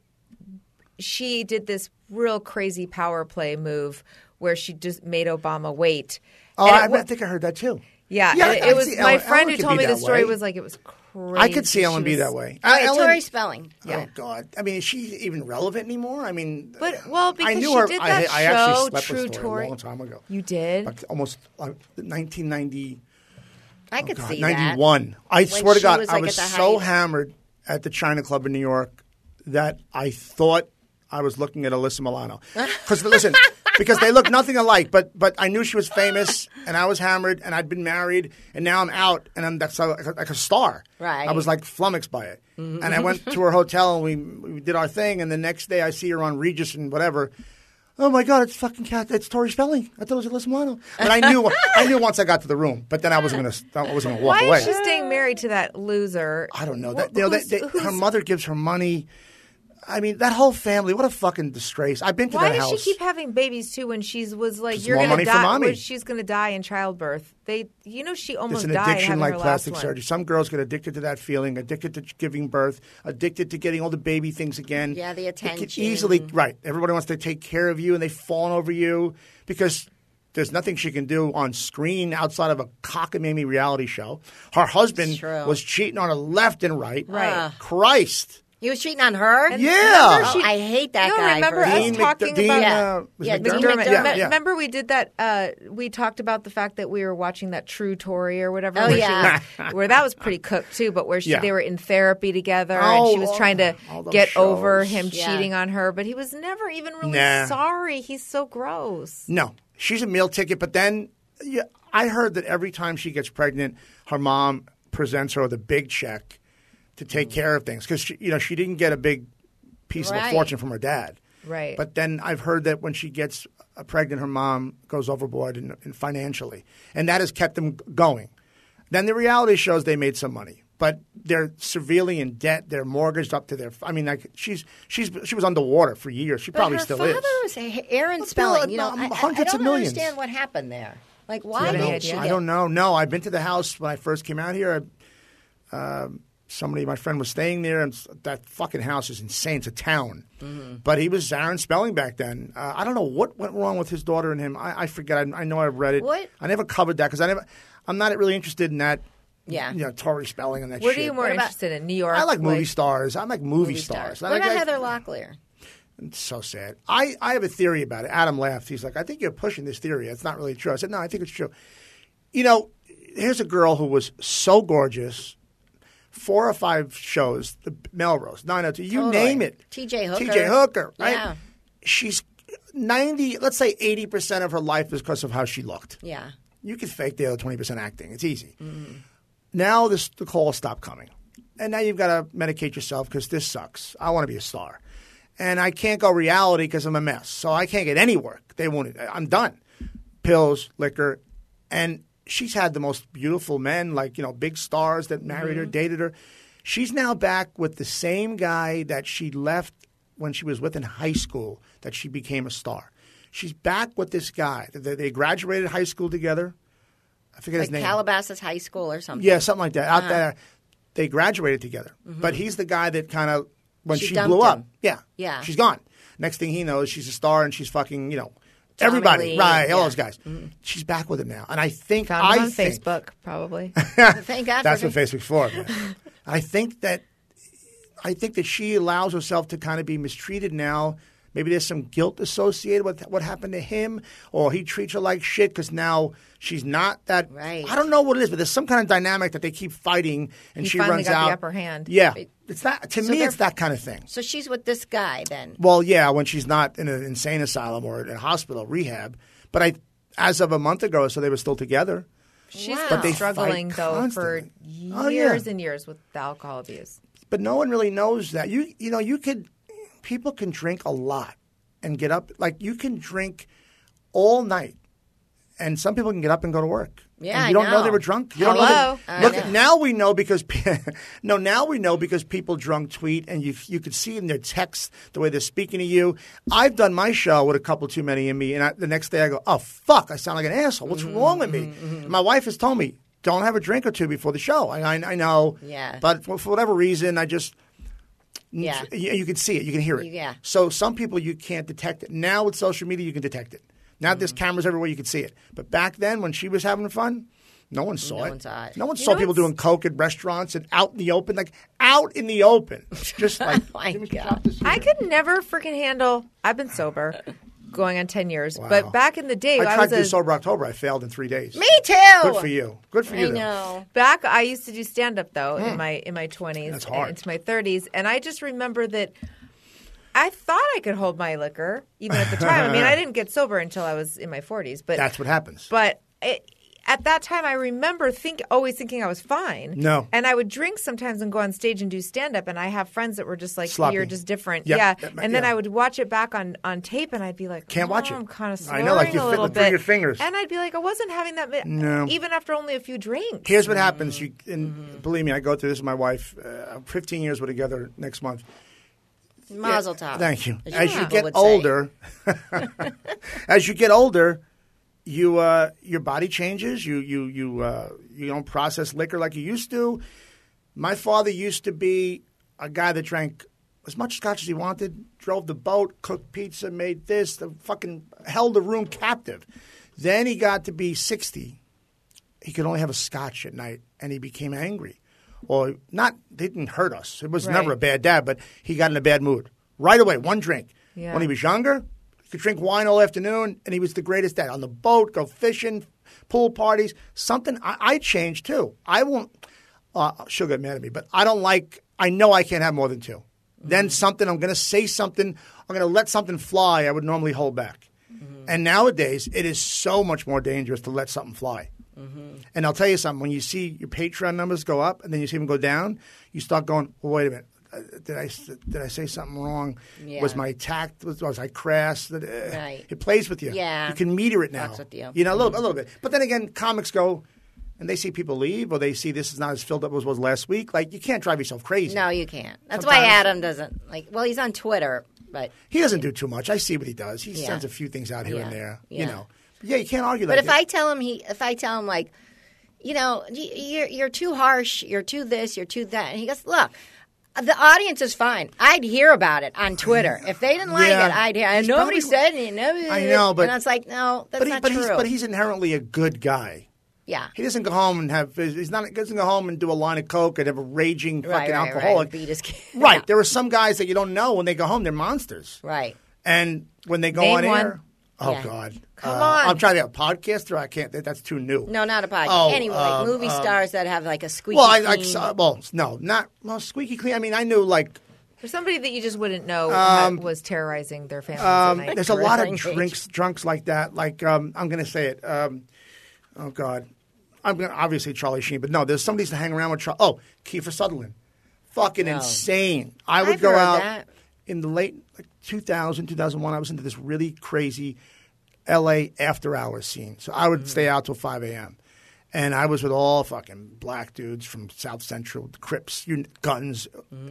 S2: she did this real crazy power play move where she just made Obama wait.
S5: Oh,
S2: And
S5: I,
S2: it wa-
S5: I think I heard that too.
S2: yeah,
S5: Yeah,
S2: and
S5: I
S2: it was
S5: see
S2: my
S5: Ellen-
S2: friend
S5: Ellen
S2: who
S5: could
S2: told
S5: be
S2: me the
S5: that
S2: story
S5: way.
S2: was like it was crazy.
S5: I could see
S2: She
S5: Ellen be
S2: was-
S5: that way.
S3: All right,
S5: Ellen-
S3: Tori Spelling.
S5: Oh God! I mean, is she even relevant anymore? I mean,
S2: But well, because
S5: I knew
S2: she
S5: her.
S2: did
S5: I,
S2: that
S5: I
S2: show,
S5: actually slept
S2: True
S5: with Tori
S2: Tori.
S5: a long time ago.
S2: You did?
S5: Like almost uh, nineteen ninety.
S3: I could
S5: God,
S3: see that.
S5: ninety-one. I swear to
S3: she
S5: God,
S3: was,
S5: I
S3: like,
S5: was
S3: at the
S5: so
S3: height.
S5: hammered at the China Club in New York that I thought I was looking at Alyssa Milano. Because listen, because they look nothing alike, but but I knew she was famous, and I was hammered, and I'd been married, and now I'm out, and I'm that's like a, like a star.
S3: Right.
S5: I was like flummoxed by it, and I went to her hotel, and we we did our thing, and the next day I see her on Regis and whatever. Oh my God! It's fucking cat. It's Tori Spelling. I thought it was Alyssa Milano, and I knew. I knew once I got to the room, but then I wasn't gonna. I wasn't gonna walk
S2: Why
S5: away.
S2: is she staying married to that loser?
S5: I don't know.
S2: Wh-
S5: That, you know,
S2: who's-
S5: they, they, her
S2: who's-
S5: mother gives her money. I mean, that whole family. What a fucking disgrace. I've been to
S2: Why
S5: that
S2: does
S5: house.
S2: she keep having babies too? When she's was like,
S5: Just
S2: "You're
S5: more
S2: gonna
S5: money for
S2: die."
S5: mommy.
S2: well, she's gonna die in childbirth. They, you know, she
S5: It's
S2: almost
S5: an
S2: died
S5: addiction
S2: having
S5: like
S2: her
S5: plastic
S2: last one.
S5: surgery. Some girls get addicted to that feeling, addicted to giving birth, addicted to getting all the baby things again.
S3: Yeah, the
S5: They can
S3: attention.
S5: easily, right. Everybody wants to take care of you, and they fawn over you because there's nothing she can do on screen outside of a cockamamie reality show. Her husband
S3: true.
S5: was cheating on her left and right.
S2: Right.
S3: Ah.
S5: Christ.
S3: He was cheating on her?
S5: Yeah.
S3: Oh,
S2: she-
S3: I hate that
S2: No,
S3: guy.
S2: remember
S3: for
S2: us
S5: Dean
S2: talking
S5: Mc- Dean,
S2: about-
S5: uh, was
S3: Yeah,
S5: it
S3: Dean
S5: McDermott?
S3: McDermott.
S5: Yeah,
S2: Me-
S5: yeah.
S2: Remember we did that? Uh, we talked about the fact that we were watching that True Tory or whatever.
S3: Oh,
S2: where she
S3: yeah.
S2: was- where that was pretty cooked too. But where she,
S5: Yeah.
S2: they were in therapy together,
S5: Oh,
S2: and she was trying to
S5: all those
S2: get over
S5: shows.
S2: him
S3: Yeah.
S2: cheating on her, but he was never even really
S5: Nah.
S2: sorry. He's so gross.
S5: No, she's a meal ticket. But then yeah, I heard that every time she gets pregnant, her mom presents her with a big check to take care of things because you know she didn't get a big piece of
S3: Right.
S5: a fortune from her dad.
S2: Right.
S5: But then I've heard that when she gets uh, pregnant, her mom goes overboard in, in financially, and that has kept them going. Then the reality shows they made some money, but they're severely in debt. They're mortgaged up to their. I mean, like she's she's she was underwater for years. She
S3: But
S5: probably
S3: her
S5: still
S3: father
S5: is.
S3: was a- Aaron
S5: Well,
S3: Spelling. You know,
S5: um,
S3: I, I-
S5: hundreds
S3: I
S5: of
S3: don't
S5: millions.
S3: understand what happened there. Like,
S2: you
S3: why
S2: have any
S3: did
S2: idea?
S3: she
S5: I
S3: get-
S5: don't know. No, I've been to the house when I first came out here. I, um, somebody, my friend was staying there, and that fucking house is insane. It's a town.
S3: Mm-hmm.
S5: But he was Aaron Spelling back then. Uh, I don't know what went wrong with his daughter and him. I, I forget. I, I know I've read it.
S3: What?
S5: I never covered that because I never. I'm not really interested in that.
S3: Yeah.
S5: You know, Tori Spelling and that
S2: What
S5: shit.
S2: are you more
S3: What about-
S2: interested in? New York?
S5: I like movie stars. I like movie,
S3: Movie
S5: stars.
S3: stars.
S5: I
S3: What
S5: like-
S3: about
S5: I-
S3: Heather Locklear?
S5: It's so sad. I, I have a theory about it. Adam laughed. He's like, I think you're pushing this theory. It's not really true. I said, no, I think it's true. You know, here's a girl who was so gorgeous. Four or five shows, the Melrose, nine oh two, you
S3: Totally.
S5: name it.
S3: T J Hooker.
S5: T J Hooker, right?
S3: Yeah.
S5: She's ninety, let's say eighty percent of her life is because of how she looked.
S3: Yeah.
S5: You can fake the other twenty percent acting. It's easy.
S3: Mm-hmm.
S5: Now this, the calls stop coming. And now you've got to medicate yourself because this sucks. I want to be a star. And I can't go reality because I'm a mess. So I can't get any work. They won't. I'm done. Pills, liquor. And she's had the most beautiful men, like, you know, big stars that married her, dated her. She's now back with the same guy that she left when she was with in high school, that she became a star. She's back with this guy. They, they graduated high school together. I forget
S3: Like
S5: his name.
S3: Calabasas High School or something.
S5: Yeah, something like that. Out
S3: Uh-huh.
S5: there, they graduated together. But he's the guy that kind of, when
S3: She
S5: she,
S3: dumped
S5: blew up,
S3: him.
S5: yeah,
S3: Yeah.
S5: she's gone. Next thing he knows, she's a star and she's fucking, you know,
S3: Tommy
S5: everybody,
S3: Lee,
S5: right? All
S3: yeah.
S5: those guys. She's back with him now, and I think
S2: Found
S5: I
S2: him on
S5: think,
S2: Facebook, probably.
S3: Thank God
S5: That's
S3: for
S5: what Facebook's for. Man. I think that I think that she allows herself to kind of be mistreated now. Maybe there's some guilt associated with what happened to him, or he treats her like shit because now she's not that.
S3: Right.
S5: I don't know what it is, but there's some kind of dynamic that they keep fighting, and
S2: He
S5: she
S2: finally
S5: runs
S2: got
S5: out.
S2: the upper hand.
S5: Yeah, it's that to
S3: So
S5: me.
S3: they're-
S5: It's that kind of thing.
S3: So she's with this guy then.
S5: Well, yeah, when she's not in an insane asylum or in a hospital rehab, but I, as of a month ago, so they were still together.
S2: She's
S3: Wow.
S2: been
S3: But they
S2: struggling,
S5: fight
S2: though, for
S5: constantly.
S2: years
S5: Oh, yeah.
S2: and years with the alcohol abuse.
S5: But no one really knows that. You you know, you could people can drink a lot and get up like you can drink all night. And some people can get up and go to work.
S3: Yeah,
S5: and you
S3: I
S5: don't know.
S3: know.
S5: they were drunk. You
S2: Hello.
S5: don't know.
S3: I
S5: They, look,
S3: know.
S5: now we know because no, now we know because people drunk tweet, and you you could see in their texts the way they're speaking to you. I've done my show with a couple too many in me, and I, the next day I go, "Oh fuck, I sound like an asshole. What's
S3: Mm-hmm,
S5: wrong with me?" My wife has told me, "Don't have a drink or two before the show." I I, I know.
S3: Yeah.
S5: But for, for whatever reason, I just.
S3: Yeah.
S5: You, you can see it. You can hear it.
S3: Yeah.
S5: So some people you can't detect it. Now with social media, you can detect it. Now there's cameras everywhere. You can see it. But back then, when she was having fun, no one saw
S3: No
S5: it.
S3: one saw it.
S5: No one
S2: You
S5: saw
S2: know
S5: people
S2: what's-
S5: doing coke at restaurants and out in the open, like out in the open, just like.
S3: Oh my
S5: "Jimmy,
S3: God.
S5: stop this here."
S2: I could never freaking handle. I've been sober, going on ten years.
S5: Wow.
S2: But back in the day,
S5: I
S2: I,
S5: tried
S2: was
S5: to do
S2: a,
S5: sober October. I failed in three days.
S3: Me too.
S5: Good for you. Good for you.
S3: I
S5: though.
S3: know.
S2: back. I used to do stand up though in my in my twenties,
S5: That's hard.
S2: into my thirties, and I just remember that. I thought I could hold my liquor even at the time. I mean, I didn't get sober until I was in my forties, but
S5: That's what happens.
S2: But it, at that time, I remember think always thinking I was fine.
S5: No.
S2: and I would drink sometimes and go on stage and do stand up, and I have friends that were just like,
S5: Sloppy.
S2: "You're just different."
S5: Yep.
S2: Yeah,
S5: That-
S2: and then
S5: yeah.
S2: I would watch it back on, on tape, and I'd be like,
S5: Can't
S2: oh,
S5: watch it.
S2: I'm kind of
S5: I
S2: slurring
S5: know, like you're
S2: a little
S5: fiddling through
S2: bit.
S5: your fingers.
S2: And I'd be like, I wasn't having that. Mi-
S5: No.
S2: even after only a few drinks.
S5: Here's what happens. You and
S3: Mm-hmm.
S5: believe me, I go through this with my wife. Uh, fifteen years we're together next month.
S3: Mazel tov.
S5: Thank you.
S3: As
S5: As you
S3: people
S5: get
S3: would say.
S5: older, as you get older, you uh, your body changes. You you you uh, you don't process liquor like you used to. My father used to be a guy that drank as much scotch as he wanted, drove the boat, cooked pizza, made this, the fucking held the room captive. Then he got to be sixty. He could only have a scotch at night, and he became angry. Or not, they didn't hurt us. It was
S2: Right.
S5: never a bad dad, but he got in a bad mood. Right away, one drink.
S2: Yeah.
S5: When he was younger, he could drink wine all afternoon, and he was the greatest dad. On the boat, go fishing, pool parties, something. I, I changed too. I won't, uh, she'll get mad at me, but I don't like, I know I can't have more than two.
S2: Mm-hmm.
S5: Then something, I'm going to say something, I'm going to let something fly I would normally hold back.
S2: Mm-hmm.
S5: And nowadays, it is so much more dangerous to let something fly.
S2: Mm-hmm.
S5: And I'll tell you something. When you see your Patreon numbers go up and then you see them go down, you start going, well, wait a minute. Uh, Did I did I say something wrong?
S3: Yeah.
S5: Was my tact was, was I crass? Uh,
S3: Right.
S5: It plays with you.
S3: Yeah.
S5: You can meter it now.
S3: Fucks with you.
S5: You know, a little, a little bit. But then again, comics go and they see people leave or they see this is not as filled up as was last week. Like you can't drive yourself crazy.
S3: No, you can't. That's
S5: Sometimes-
S3: why Adam doesn't like. Well, he's on Twitter, but
S5: He doesn't do too much. I see what he does. He
S3: Yeah.
S5: sends a few things out here and
S3: Yeah.
S5: there.
S3: Yeah.
S5: You know. But yeah, you can't argue
S3: but
S5: that.
S3: if I tell him he, if I tell him like, you know, y- you're you're too harsh. You're too this. You're too that. And he goes, look. The audience is fine. I'd hear about it on Twitter. If they didn't like
S5: Yeah.
S3: it, I'd hear. And
S5: He's
S3: nobody
S5: probably-
S3: said anything. Nobody,
S5: I know, but-
S3: and I was like, no, that's
S5: but he,
S3: not
S5: but
S3: true.
S5: he's but he's inherently a good guy.
S3: yeah,
S5: He doesn't go home and have. He's not. He doesn't go home and do a line of coke and have a raging
S3: right,
S5: fucking
S3: right,
S5: alcoholic.
S3: Right, beat his kid.
S5: Right.
S3: Yeah.
S5: There are some guys that you don't know when they go home. They're monsters.
S3: Right.
S5: And when they go
S2: Name
S5: on
S2: one.
S5: air, oh
S3: Yeah.
S5: God,
S2: Come
S5: Uh,
S2: on.
S5: I'm trying to get a podcaster. I can't. that- That's too new.
S3: No, not a podcast.
S5: Oh,
S3: anyway,
S5: um,
S3: movie
S5: um,
S3: stars that have like a squeaky
S5: Well, I
S3: clean.
S5: like. Uh, well, no, not well. Squeaky clean. I mean, I knew like.
S2: There's somebody that you just wouldn't know had- was terrorizing their families
S5: Um,
S2: at night.
S5: there's a lot of
S3: Wrestling cage.
S5: drinks, drunks like that. Like um, I'm going to say it. Um, oh God, I'm going to obviously Charlie Sheen, but no, there's somebody to hang around with. Char- oh, Kiefer Sutherland, fucking
S3: No.
S5: insane. I would
S3: I've
S5: go
S3: heard
S5: out
S3: that.
S5: in the late like two thousand, two thousand one. I was into this really crazy L A after hours scene, so I would stay out till five a.m. And I was with all fucking black dudes from South Central, the Crips, you, guns.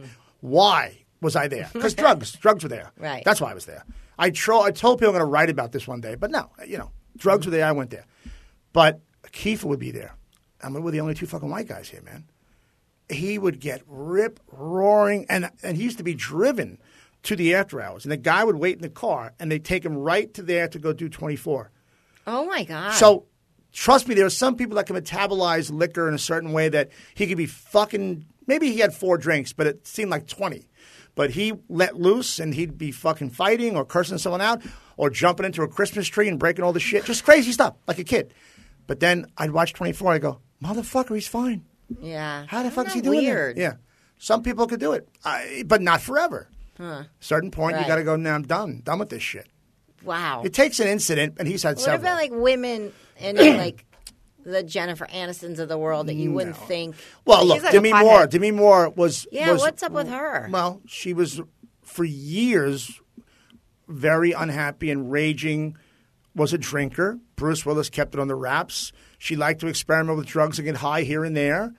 S5: Why was I there? Because drugs, drugs were there.
S3: Right.
S5: That's why I was there. I, tro- I told people I'm going to write about this one day, but no, you know, drugs were there. I went there, but Kiefer would be there. I mean, we're the only two fucking white guys here, man. He would get rip roaring, and and he used to be driven to the after hours, and the guy would wait in the car, and they'd take him right to there to go do twenty-four.
S3: Oh my god.
S5: So, trust me, there are some people that can metabolize liquor in a certain way that he could be fucking. Maybe he had four drinks, but it seemed like twenty. But he let loose, and he'd be fucking fighting or cursing someone out or jumping into a Christmas tree and breaking all the shit. Just crazy stuff, like a kid. But then I'd watch twenty-four, I go, motherfucker, he's fine.
S3: yeah.
S5: How the
S3: Isn't
S5: fuck is he
S3: that
S5: doing
S3: weird?
S5: that? Yeah. Some people could do it, I, but not forever.
S3: Huh.
S5: Certain point, you
S3: Right.
S5: got to go, now I'm done. Done with this shit.
S3: Wow.
S5: It takes an incident, and he's had
S3: What
S5: several.
S3: about like women and like the Jennifer Anistons of the world that you wouldn't think?
S5: Well,
S2: She's
S5: look,
S2: like a
S5: Demi
S2: pothead.
S5: Moore. Demi Moore was.
S3: Yeah,
S5: was-
S3: what's up with her?
S5: Well, she was for years very unhappy and raging. Was a drinker. Bruce Willis kept it on the wraps. She liked to experiment with drugs and get high here and there.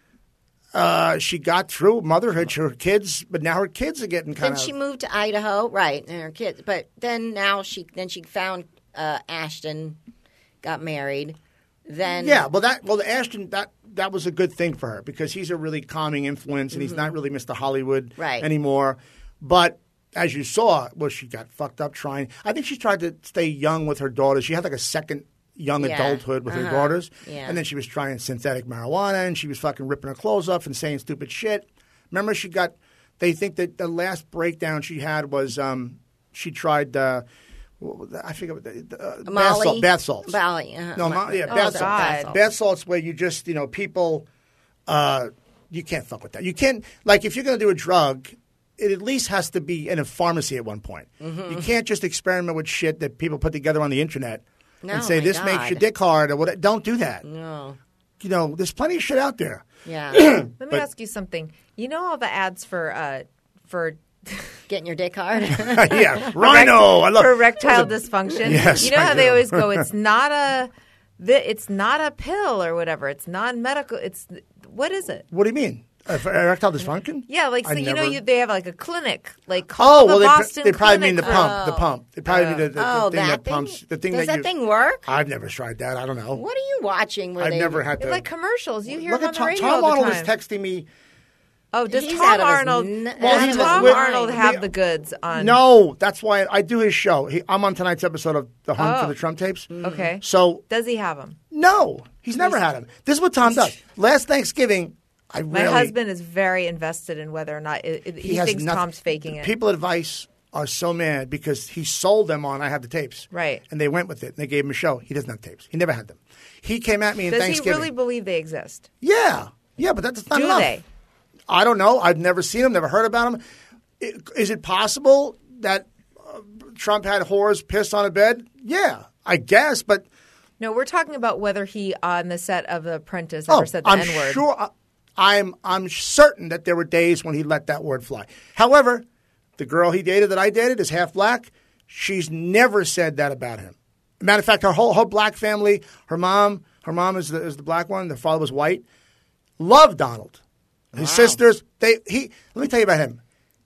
S5: Uh, she got through motherhood. Her kids, but now her kids are getting kind
S3: Then
S5: of.
S3: she moved to Idaho, right? And her kids, but then now she then she found uh, Ashton, got married. Then
S5: Yeah, well, that well, Ashton that that was a good thing for her because he's a really calming influence, and he's not really Mister Hollywood
S3: Mm-hmm. Right.
S5: anymore. But as you saw, well, she got fucked up trying. I think she tried to stay young with her daughters. She had like a second young
S3: Yeah.
S5: adulthood with her
S3: Uh-huh.
S5: daughters,
S3: Yeah.
S5: and then she was trying synthetic marijuana, and she was fucking ripping her clothes off and saying stupid shit. Remember, she got. They think that the last breakdown she had was um, she tried. Uh, what was that? I forget what the, uh, bath,
S3: Molly?
S5: salt, bath salts.
S3: Molly, uh-huh.
S5: No, mo- yeah,
S2: Oh,
S5: bath
S2: God.
S5: salts. Bath salts where you just, you know, people, uh, you can't fuck with that. You can't, like, if you're going to do a drug, it at least has to be in a pharmacy at one point.
S3: Mm-hmm.
S5: You can't just experiment with shit that people put together on the internet
S3: No,
S5: and say,
S3: my
S5: this makes
S3: God.
S5: your dick hard or what. Don't do that.
S3: No.
S5: You know, there's plenty of shit out there.
S3: Yeah.
S2: Let me
S5: But-
S2: ask you something. You know all the ads for uh, for
S3: Getting your dick hard.
S5: yeah, Rhino. I love
S2: for erectile
S5: What was it?
S2: dysfunction.
S5: Yes,
S2: you know
S5: I
S2: how they
S5: do.
S2: always go, it's not a, the, it's not a pill or whatever. It's non-medical. It's what is it?
S5: What do you mean? Uh, for erectile dysfunction?
S2: Yeah, like so
S5: I
S2: you know,
S5: never-
S2: you, they have like a clinic, like
S5: Oh,
S2: call
S5: well,
S2: the
S5: they, pr-
S2: Boston
S5: they probably
S2: Clinic
S5: mean the
S2: for-
S5: pump. The pump. They probably mean the, the, the
S3: oh,
S5: thing
S3: that
S5: that
S3: thing?
S5: pumps. The thing
S3: Does
S5: that,
S3: that
S5: you,
S3: thing work?
S5: I've never tried that. I don't know.
S3: What are you watching? Where
S5: I've
S3: they,
S5: never had
S2: It's
S5: to.
S2: like commercials. You hear
S5: Look
S2: them
S5: at
S2: on
S5: Tom,
S2: the radio
S5: Tom
S2: all the
S5: Arnold
S2: time.
S5: is texting me.
S2: Oh, does
S3: He's
S2: Tom
S3: out of his
S2: Arnold?
S3: n-
S2: does
S3: out of his
S2: Tom
S3: mind.
S2: Arnold have
S5: We-
S2: the goods on?
S5: No, that's why I do his show. He, I'm on tonight's episode of The Hunt
S2: Oh.
S5: for the Trump tapes.
S2: Okay.
S5: So
S2: Does he have them?
S5: no, he's never had him. This is what Tom does. Last Thanksgiving, I
S2: My
S5: really,
S2: husband is very invested in whether or not it, it, he,
S5: has
S2: thinks
S5: nothing-
S2: Tom's faking it.
S5: People at Vice are so mad because he sold them on I have the tapes.
S2: Right.
S5: And they went with it and they gave him a show. He doesn't have tapes. He never had them. He came at me in
S2: Does he
S5: Thanksgiving.
S2: really believe they exist?
S5: Yeah. Yeah, but that's not
S2: Do
S5: enough.
S2: they?
S5: I don't know. I've never seen him, never heard about him. I- Is it possible that uh, Trump had whores piss on a bed? Yeah, I guess, but
S2: No, we're talking about whether he on the set of The Apprentice ever
S5: oh,
S2: said the
S5: I'm
S2: N word.
S5: sure. I, I'm I'm certain that there were days when he let that word fly. However, the girl he dated that I dated is half black. She's never said that about him. Matter of fact, her whole whole black family, her mom, her mom is the is the black one. Their father was white. Loved Donald. His sisters, they he. Let me tell you about him.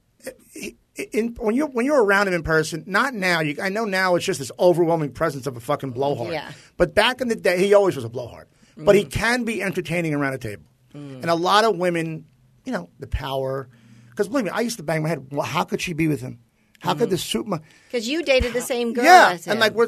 S5: He, in, when you when you're around him in person, not now. You, I know now it's just this overwhelming presence of a fucking blowhard.
S3: Yeah.
S5: But back in the day, he always was a blowhard. but he can be entertaining around a table. Mm. And a lot of women, you know, the power. Because believe me, I used to bang my head. Well, how could she be with him? How mm-hmm. could this suit my?
S3: Because you dated the same girl.
S5: Yeah,
S3: as him.
S5: and like we're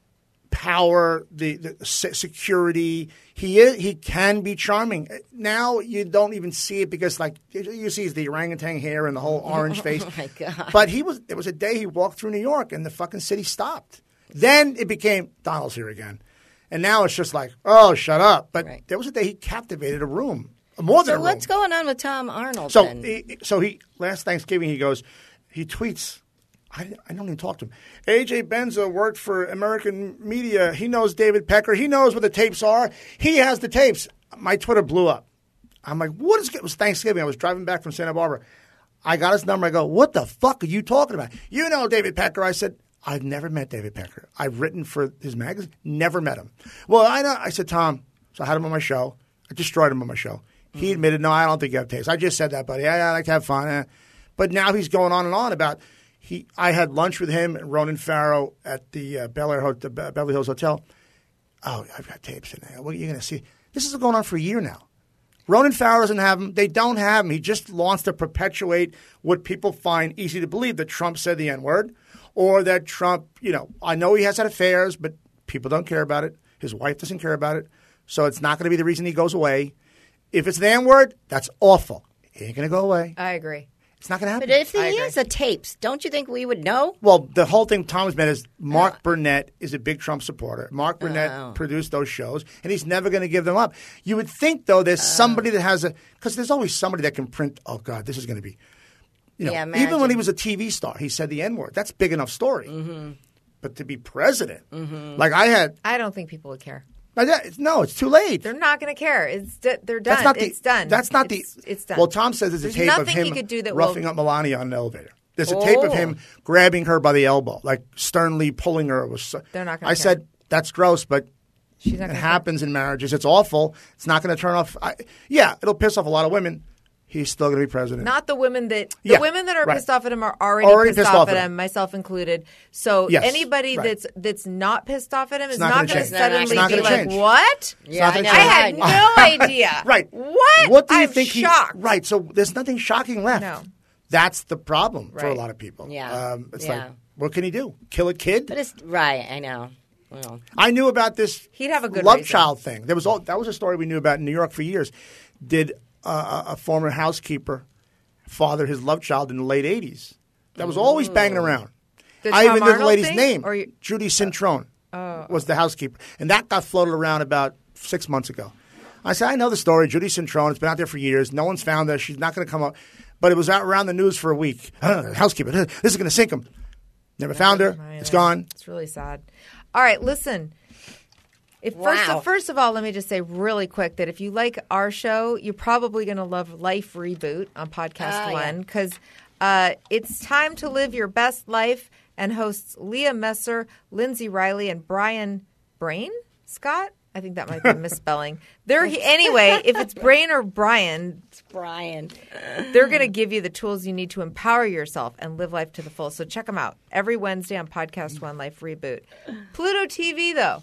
S5: power, the, the security. He is. He can be charming. Now you don't even see it because like you see the orangutan hair and the whole orange face.
S3: Oh my God!
S5: But he was. There was a day he walked through New York and the fucking city stopped. Then it became Donald's here again, and now it's just like, oh, shut up. But right. there was a day he captivated a room. More than
S3: so
S5: a
S3: what's
S5: room.
S3: going on with Tom Arnold?
S5: So,
S3: then?
S5: he, so he last Thanksgiving he goes, he tweets. I, I don't even talk to him. A J Benza worked for American media. He knows David Pecker. He knows what the tapes are. He has the tapes. My Twitter blew up. I'm like, what is it? It was Thanksgiving. I was driving back from Santa Barbara. I got his number. I go, what the fuck are you talking about? You know David Pecker. I said, I've never met David Pecker. I've written for his magazine. Never met him. Well, I know. I said, Tom. So I had him on my show. I destroyed him on my show. He admitted, no, I don't think you have taste. I just said that, buddy. I, I like to have fun. Eh. But now he's going on and on about he. I had lunch with him and Ronan Farrow at the uh, Bel Air Ho- the Beverly Hills Hotel. Oh, I've got tapes in there. What are you going to see? This is going on for a year now. Ronan Farrow doesn't have them. They don't have them. He just wants to perpetuate what people find easy to believe, that Trump said the N-word or that Trump, you know, I know he has had affairs, but people don't care about it. His wife doesn't care about it. So it's not going to be the reason he goes away. If it's the N-word, that's awful. He ain't going to go away.
S2: I agree.
S5: It's not going to happen.
S3: But if he has the tapes, don't you think we would know?
S5: Well, the whole thing Tom's meant is Mark uh, Burnett is a big Trump supporter. Mark Burnett uh, produced those shows, and he's never going to give them up. You would think, though, there's uh, somebody that has a – because there's always somebody that can print, oh, God, this is going to be – you know,
S3: yeah,
S5: even when he was a T V star, he said the N-word. That's big enough story.
S3: Mm-hmm.
S5: But to be president,
S3: mm-hmm.
S5: like I had –
S2: I don't think people would care.
S5: No, it's too late.
S2: They're not going to care. It's they're done.
S5: That's not the,
S2: it's done.
S5: That's not
S2: it's,
S5: the.
S2: It's done.
S5: Well, Tom says there's a
S2: There's
S5: tape of
S2: nothing
S5: him
S2: he could do that
S5: roughing
S2: will...
S5: up Melania on the elevator. There's a
S2: oh.
S5: tape of him grabbing her by the elbow, like sternly pulling her. It was so,
S2: They're not going
S5: I
S2: to
S5: said that's gross, but
S2: She's not
S5: it
S2: care.
S5: happens in marriages. It's awful. It's not going to turn off. I, yeah, it'll piss off a lot of women. He's still going to be president.
S2: Not the women that the
S5: yeah,
S2: women that are
S5: right.
S2: pissed off at him are already,
S5: already
S2: pissed, pissed off, off at him, him, myself included. So
S5: yes,
S2: anybody
S5: right.
S2: that's that's not pissed off at him
S5: it's
S2: is
S5: not,
S2: not
S5: going to
S2: suddenly
S5: not
S2: be
S5: gonna
S2: like,
S5: change.
S2: "What?
S3: Yeah, I,
S2: I had no idea."
S5: Right?
S2: What?
S5: What do you
S2: I'm
S5: think?
S2: Shocked.
S5: He, right. So there's nothing shocking left.
S2: No.
S5: That's the problem
S2: right.
S5: for a lot of people.
S3: Yeah.
S5: Um, it's
S3: yeah.
S5: like, what can he do? Kill a kid?
S3: But it's right. I know. Well.
S5: I knew about this
S2: He'd have a good
S5: love
S2: reason.
S5: child thing. There was all, that was a story we knew about in New York for years. Did uh, a former housekeeper father his love child in the late eighties? That was always banging around.
S2: The
S5: I
S2: Tom
S5: even knew the
S2: Arnold
S5: lady's
S2: thing?
S5: name.
S2: Or you,
S5: Judy Cintrone
S2: uh,
S5: was the housekeeper. And that got floated around about six months ago. I said, I know the story. Judy Cintrone. It's been out there for years. No one's found her. She's not going to come up. But it was out around the news for a week. Uh, housekeeper. This is going to sink him. Never found her. It's gone.
S2: It's really sad. All right, listen. If
S3: Wow.
S2: first, so first of all, let me just say really quick that if you like our show, you're probably going to love Life Reboot on Podcast
S3: Oh,
S2: One because uh, it's time to live your best life. And hosts Leah Messer, Lindsay Riley, and Brian Brain Scott. I think that might be misspelling. They're anyway. If it's Brain or Brian,
S3: It's Brian.
S2: they're going to give you the tools you need to empower yourself and live life to the full. So check them out every Wednesday on Podcast One Life Reboot. Pluto T V though.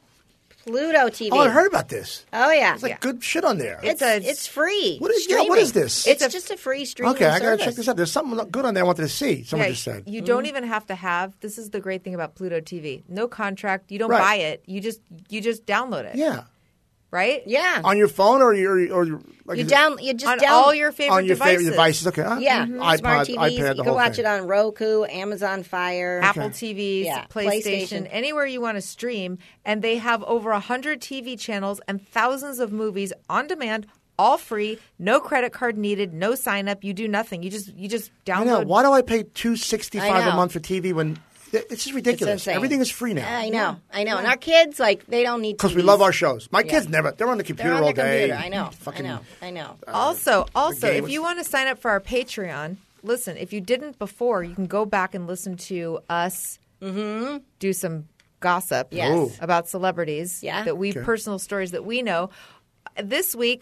S3: Pluto T V.
S5: Oh, I heard about this.
S3: Oh yeah.
S5: It's like
S2: Yeah.
S5: good shit on there.
S3: It's
S2: a-
S3: it's free.
S5: What is- yeah,
S3: streaming.
S5: what is this?
S3: It's,
S2: It's a-
S3: just a free streaming
S5: Okay, I got to
S3: service.
S5: check this out. There's something good on there I wanted to see. Someone
S2: Yeah,
S5: just said.
S2: you don't even have to have. This is the great thing about Pluto T V. No contract. You don't
S5: Right.
S2: buy it. You just you just download it.
S5: Yeah.
S2: Right.
S3: Yeah.
S5: On your phone or your or your like
S3: you
S5: is it-
S3: down. You just
S2: On
S3: down
S2: all your favorite
S5: on your
S2: devices.
S5: favorite devices. Okay. Huh?
S3: Yeah,
S5: Mhm.
S3: smart
S5: iPod,
S3: T Vs.
S5: iPad,
S3: you
S5: the
S3: can
S5: whole
S3: watch
S5: thing.
S3: it on Roku, Amazon Fire,
S2: Apple T Vs,
S3: Yeah,
S2: PlayStation,
S3: PlayStation.
S2: anywhere you want to stream. And they have over one hundred T V channels and thousands of movies on demand, all free, no credit card needed, no sign up. You do nothing. You just you just
S5: I know.
S2: download.
S5: Why do I pay two sixty
S3: I
S5: five a
S3: know.
S5: month for T V when it's just ridiculous?
S3: insane.
S5: Everything is free now.
S3: I know, I know. And our kids, like, they don't need
S5: Because we
S3: T Vs.
S5: love our shows. My
S3: Yeah.
S5: kids never. They're on the computer
S3: They're on
S5: all
S3: the
S5: day.
S3: computer. I know,
S5: Fucking,
S3: I know, I know.
S2: Also, also,
S5: game
S2: if
S5: was-
S2: you want to sign up for our Patreon, listen, if you didn't before, you can go back and listen to us do some gossip
S3: Yes. Ooh.
S2: about celebrities
S3: Yeah.
S2: that we
S5: Okay.
S2: personal stories that we know. This week,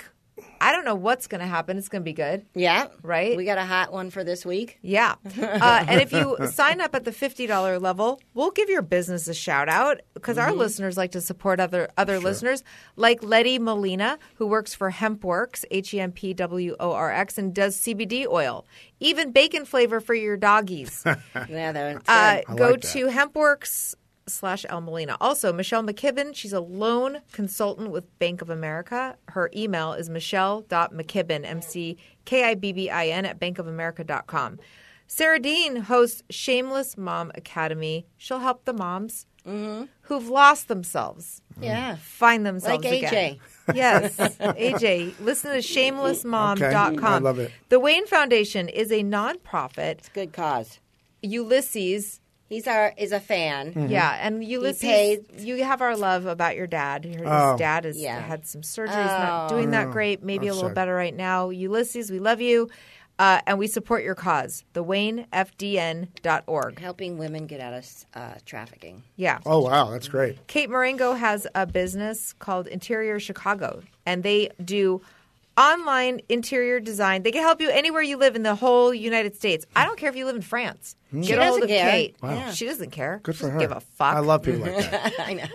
S2: I don't know what's going to happen. It's going to be good.
S3: Yeah.
S2: Right?
S3: We got a hot one for this week.
S2: Yeah. Uh, and if you sign up at the fifty dollars level, we'll give your business a shout out because
S3: Mm-hmm.
S2: our listeners like to support other other listeners like Letty Molina, who works for HempWorks, H E M P W O R X, and does C B D oil, even bacon flavor for your doggies.
S3: Yeah, they're
S2: Uh,
S5: I
S2: go
S5: like that.
S2: to HempWorks slash El Molina. Also, Michelle McKibben, she's a loan consultant with Bank of America. Her email is michelle.mckibbin, M C K I B B I N, at bankofamerica dot com. Sarah Dean hosts Shameless Mom Academy. She'll help the moms who've lost themselves
S3: Yeah.
S2: find themselves
S3: Like A J.
S2: again. Yes, A J. Listen to shameless mom dot com.
S5: Okay, I love it.
S2: The Wayne Foundation is a nonprofit.
S3: Good cause.
S2: Ulysses.
S3: He's our is a fan.
S5: Mm-hmm.
S2: Yeah, and Ulysses,
S3: paid-
S2: you have our love about your dad. His
S5: Oh.
S2: dad has
S3: Yeah.
S2: had some surgery. He's not doing that great. Maybe a
S5: That's
S2: little
S5: sad.
S2: better right now. Ulysses, we love you, uh, and we support your cause. the wayne f d n dot org.
S3: Helping women get out of uh, trafficking.
S2: Yeah.
S5: Oh, wow. That's great.
S2: Kate Marengo has a business called Interior Chicago, and they do online interior design. They can help you anywhere you live in the whole United States. I don't care if you live in France.
S5: Hmm.
S2: Get a hold
S3: doesn't
S2: of
S3: care.
S2: Kate.
S3: Wow. Yeah.
S2: She doesn't care.
S5: Good
S2: She
S5: for
S2: doesn't
S5: her.
S2: give a fuck.
S5: I love people like that.
S3: I know.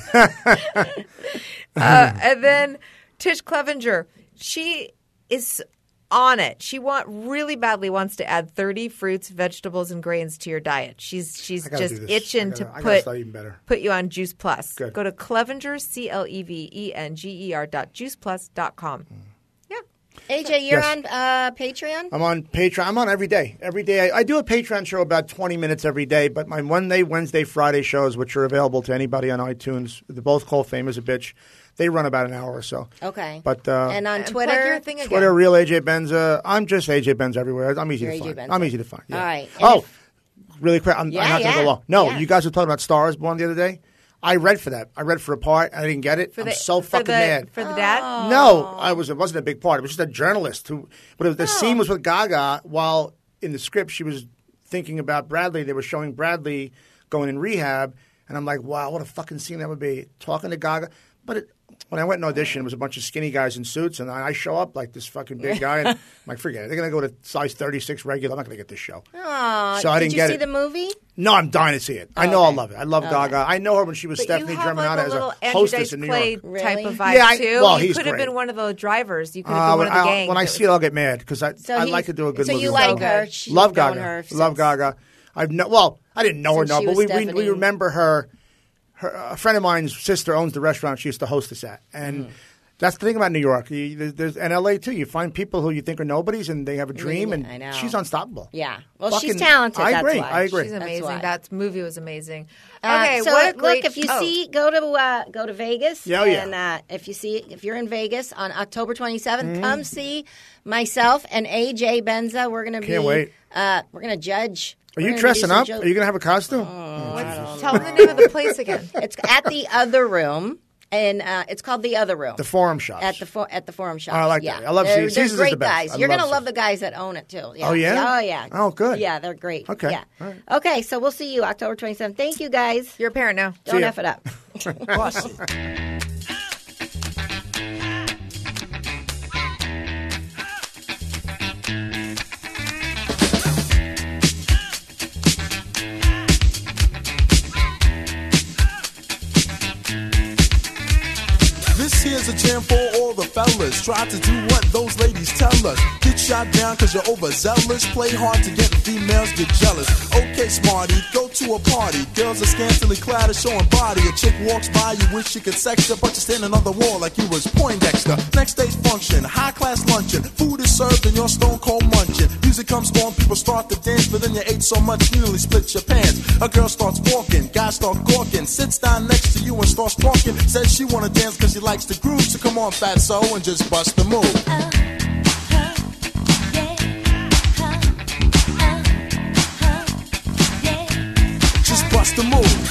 S2: Uh, and then Tish Clevenger, she is on it. She want really badly wants to add thirty fruits, vegetables, and grains to your diet. She's she's
S5: I gotta
S2: just
S5: do this.
S2: itching
S5: I gotta-
S2: to
S5: I gotta
S2: put
S5: start eating better.
S2: put you on Juice Plus.
S5: Good.
S2: Go to Clevenger, C L E V E N G E R dot juice plus dot com. Yeah.
S3: A J, you're
S5: Yes.
S3: on uh, Patreon?
S5: I'm on Patreon. I'm on every day. Every day. I, I do a Patreon show about twenty minutes every day, but my Monday, Wednesday, Friday shows, which are available to anybody on iTunes, they're both called Fame as a Bitch. They run about an hour or so.
S3: Okay.
S5: But uh,
S3: and on
S2: And plug
S3: Twitter?
S2: your thing again.
S5: Twitter, Real A J Benza. I'm just A J Benza everywhere. I'm easy
S3: You're
S5: to
S3: A J
S5: find.
S3: Benza.
S5: I'm easy to find. Yeah.
S3: All right. And
S5: Oh,
S3: if-
S5: really quick. I'm,
S3: Yeah,
S5: I'm not going to
S3: yeah.
S5: go long. No,
S3: Yeah.
S5: you guys were talking about Stars Born the other day. I read for that. I read for a part. I didn't get it.
S2: For
S5: I'm
S2: the,
S5: so
S2: for
S5: fucking
S2: the,
S5: mad.
S2: For the dad?
S5: No, I was. It wasn't a big part. It was just a journalist who. But it was, the
S3: Oh.
S5: scene was with Gaga. While in the script, she was thinking about Bradley. They were showing Bradley going in rehab, and I'm like, wow, what a fucking scene that would be. Talking to Gaga, but it, when I went and auditioned, it was a bunch of skinny guys in suits, and I show up like this fucking big guy, and I'm like, forget it. They're gonna go to size thirty-six regular. I'm not gonna get this show.
S3: Aw,
S5: So I
S3: did
S5: didn't
S3: you
S5: get
S3: see
S5: it.
S3: the movie?
S5: No, I'm dying to see it. I know
S3: Okay.
S5: I'll love it. I love Gaga. I know her when she was
S2: But
S5: Stephanie
S2: you have
S5: Germanotta
S2: like a
S5: as
S2: little
S5: a
S2: Andrew
S5: hostess
S2: Dice
S5: in New
S2: Clay
S5: York.
S2: type
S3: Really?
S2: of vibe
S5: Yeah, I-
S2: too.
S5: well,
S2: you
S5: he's
S2: could have
S5: great.
S2: been one of the drivers. You could have
S5: Uh,
S2: been one
S5: when,
S2: of the
S5: I,
S2: gang.
S5: when I
S2: that
S5: see it, I'll get mad because I
S3: So
S5: I
S3: he-
S5: like to do a good
S3: so
S5: movie.
S3: you
S5: with
S3: like
S5: Gaga.
S3: her?
S2: good.
S3: You've
S5: Love
S3: known
S5: Gaga.
S3: her
S5: Love
S3: since-
S5: Gaga. I've no, well, I didn't know her,
S3: Since
S5: no,
S3: she
S5: but
S3: was
S5: we, we
S3: Stephanie.
S5: we remember her. Her a friend of mine's sister owns the restaurant she used to host us at, and.
S3: Mm.
S5: That's the thing about New York. You, there's, there's and L A too. You find people who you think are nobodies, and they have a dream,
S3: Really?
S5: and
S3: I know.
S5: she's unstoppable.
S3: Yeah. Well,
S5: Fucking-
S3: she's talented.
S5: I
S3: that's
S5: agree.
S3: why.
S5: I agree.
S2: She's
S3: That's
S2: amazing.
S3: why.
S2: That movie was amazing.
S3: Uh,
S2: Okay,
S3: so
S2: what a great
S3: look, if you
S2: oh.
S3: see, go to uh, go to Vegas.
S5: Yeah, oh, yeah.
S3: And uh, if you see, if you're in Vegas on October twenty-seventh,
S5: Mm-hmm.
S3: come see myself and A J Benza. We're gonna be.
S5: Can't wait.
S3: Uh, we're gonna judge.
S5: Are
S3: We're
S5: you
S3: gonna do
S5: dressing
S3: some
S5: up?
S3: jokes.
S5: Are you going to have a costume?
S2: Tell them the name of the place again.
S3: It's at the Other Room, and uh, it's called the Other Room.
S5: The Forum Shops.
S3: At the for, at the Forum Shop.
S5: Oh, I like
S3: yeah.
S5: that. I love
S3: they're,
S5: Caesars.
S3: they're
S5: Caesars is
S3: great
S5: the best.
S3: guys.
S5: I
S3: You're
S5: love
S3: gonna love
S5: Caesars.
S3: the guys that own it too. Yeah.
S5: Oh, yeah?
S3: Oh yeah.
S5: Oh, good.
S3: Yeah, they're great.
S5: Okay.
S3: Yeah.
S5: All right.
S3: Okay, so we'll see you October twenty-seventh. Thank you guys.
S2: You're a parent now.
S3: Don't
S5: ya.
S3: F it up.
S6: This here's a jam for all the fellas. Try to do what those ladies tell us. Get shot down cause you're overzealous. Play hard to get females get jealous. Okay, smarty, go to a party. Girls are scantily clad and showing body. A chick walks by, you wish you could sex her, but you're standing on the wall like you was Poindexter. Next day's function, high class luncheon. Food is served and you're stone cold munching. Music comes on, people start to dance, but then you ate so much you nearly split your pants. A girl starts walking, guys start gawking, sits down next to you and starts talking. Says she wanna dance cause she likes the groove, so come on fatso and just bust the move. Just bust the move.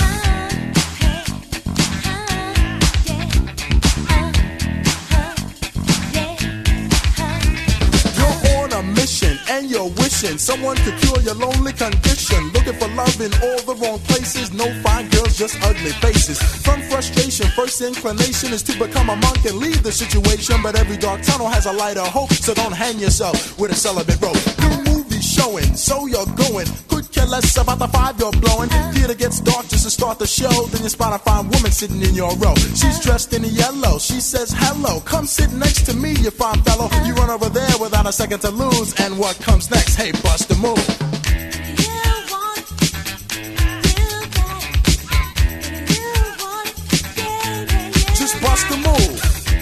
S6: You're on a mission and you're with wishing someone could cure your lonely condition. Looking for love in all the wrong places. No fine girls, just ugly faces. From frustration, first inclination is to become a monk and leave the situation. But every dark tunnel has a light of hope, so don't hang yourself with a celibate rope. New movie showing, so you're going. Could care less about the five you're blowing. Theater gets dark just to start the show. Then you spot a fine woman sitting in your row. She's dressed in yellow. She says hello. Come sit next to me, you fine fellow. You run over there without a second to lose. And what comes next? Hey, bust a move. Just bust a move.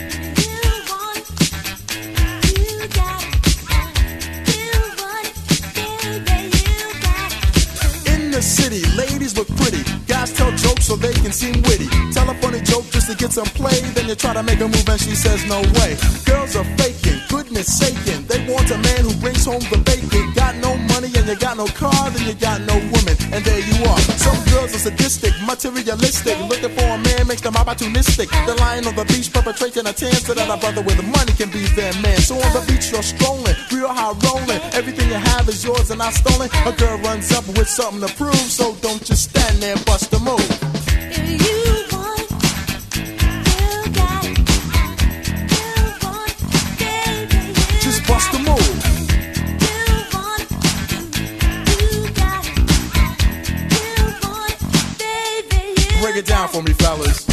S6: City, ladies look pretty. Guys tell jokes so they can seem witty. Tell a funny joke just to get some play. Then you try to make a move and she says no way. Girls are faking, goodness saking. They want a man who brings home the bacon. Got no money and you got no car, then you got no woman. And there you are. Some girls are sadistic, materialistic. Looking for a man makes them opportunistic. They're lying on the beach perpetrating a tan so that a brother with the money can be their man. So on the beach you're strolling, real high rolling. Everything you have is yours and not stolen. A girl runs up with something to prove. So don't just stand there and bust a move.
S4: If you want it, you got it. You want it, baby, you
S6: just bust a move.
S4: You want it, you got it. You want it, baby, you
S6: Break it down for me, fellas.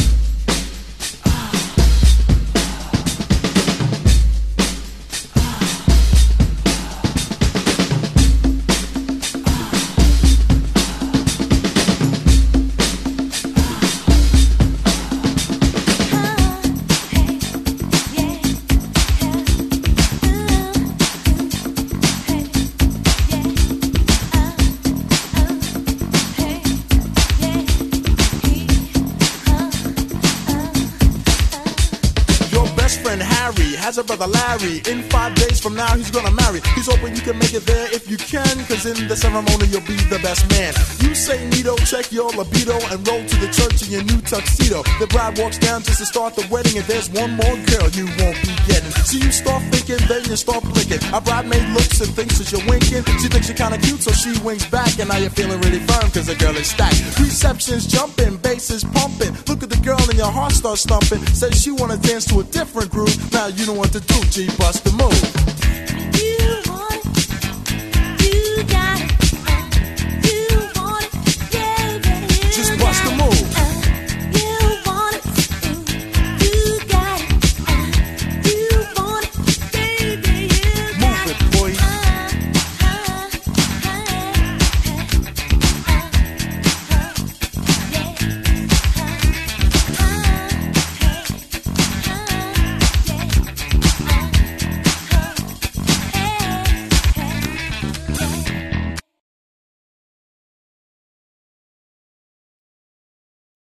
S6: Has a brother Larry. In five days from now he's gonna marry. He's hoping you can make it there if you can, cause in the ceremony you'll be the best man. You say neato, check your libido, and roll to the church in your new tuxedo. The bride walks down just to start the wedding, and there's one more girl you won't be getting. So you start thinking, then you start blinking. A bridemaid looks and thinks that you're winking. She thinks you're kinda cute, so she winks back, and now you're feeling really firm cause the girl is stacked. Reception's jumping, bass is pumping. Look at the girl and your heart starts thumping. Says she wanna dance to a different groove. Now you know what to do, G, bust the move.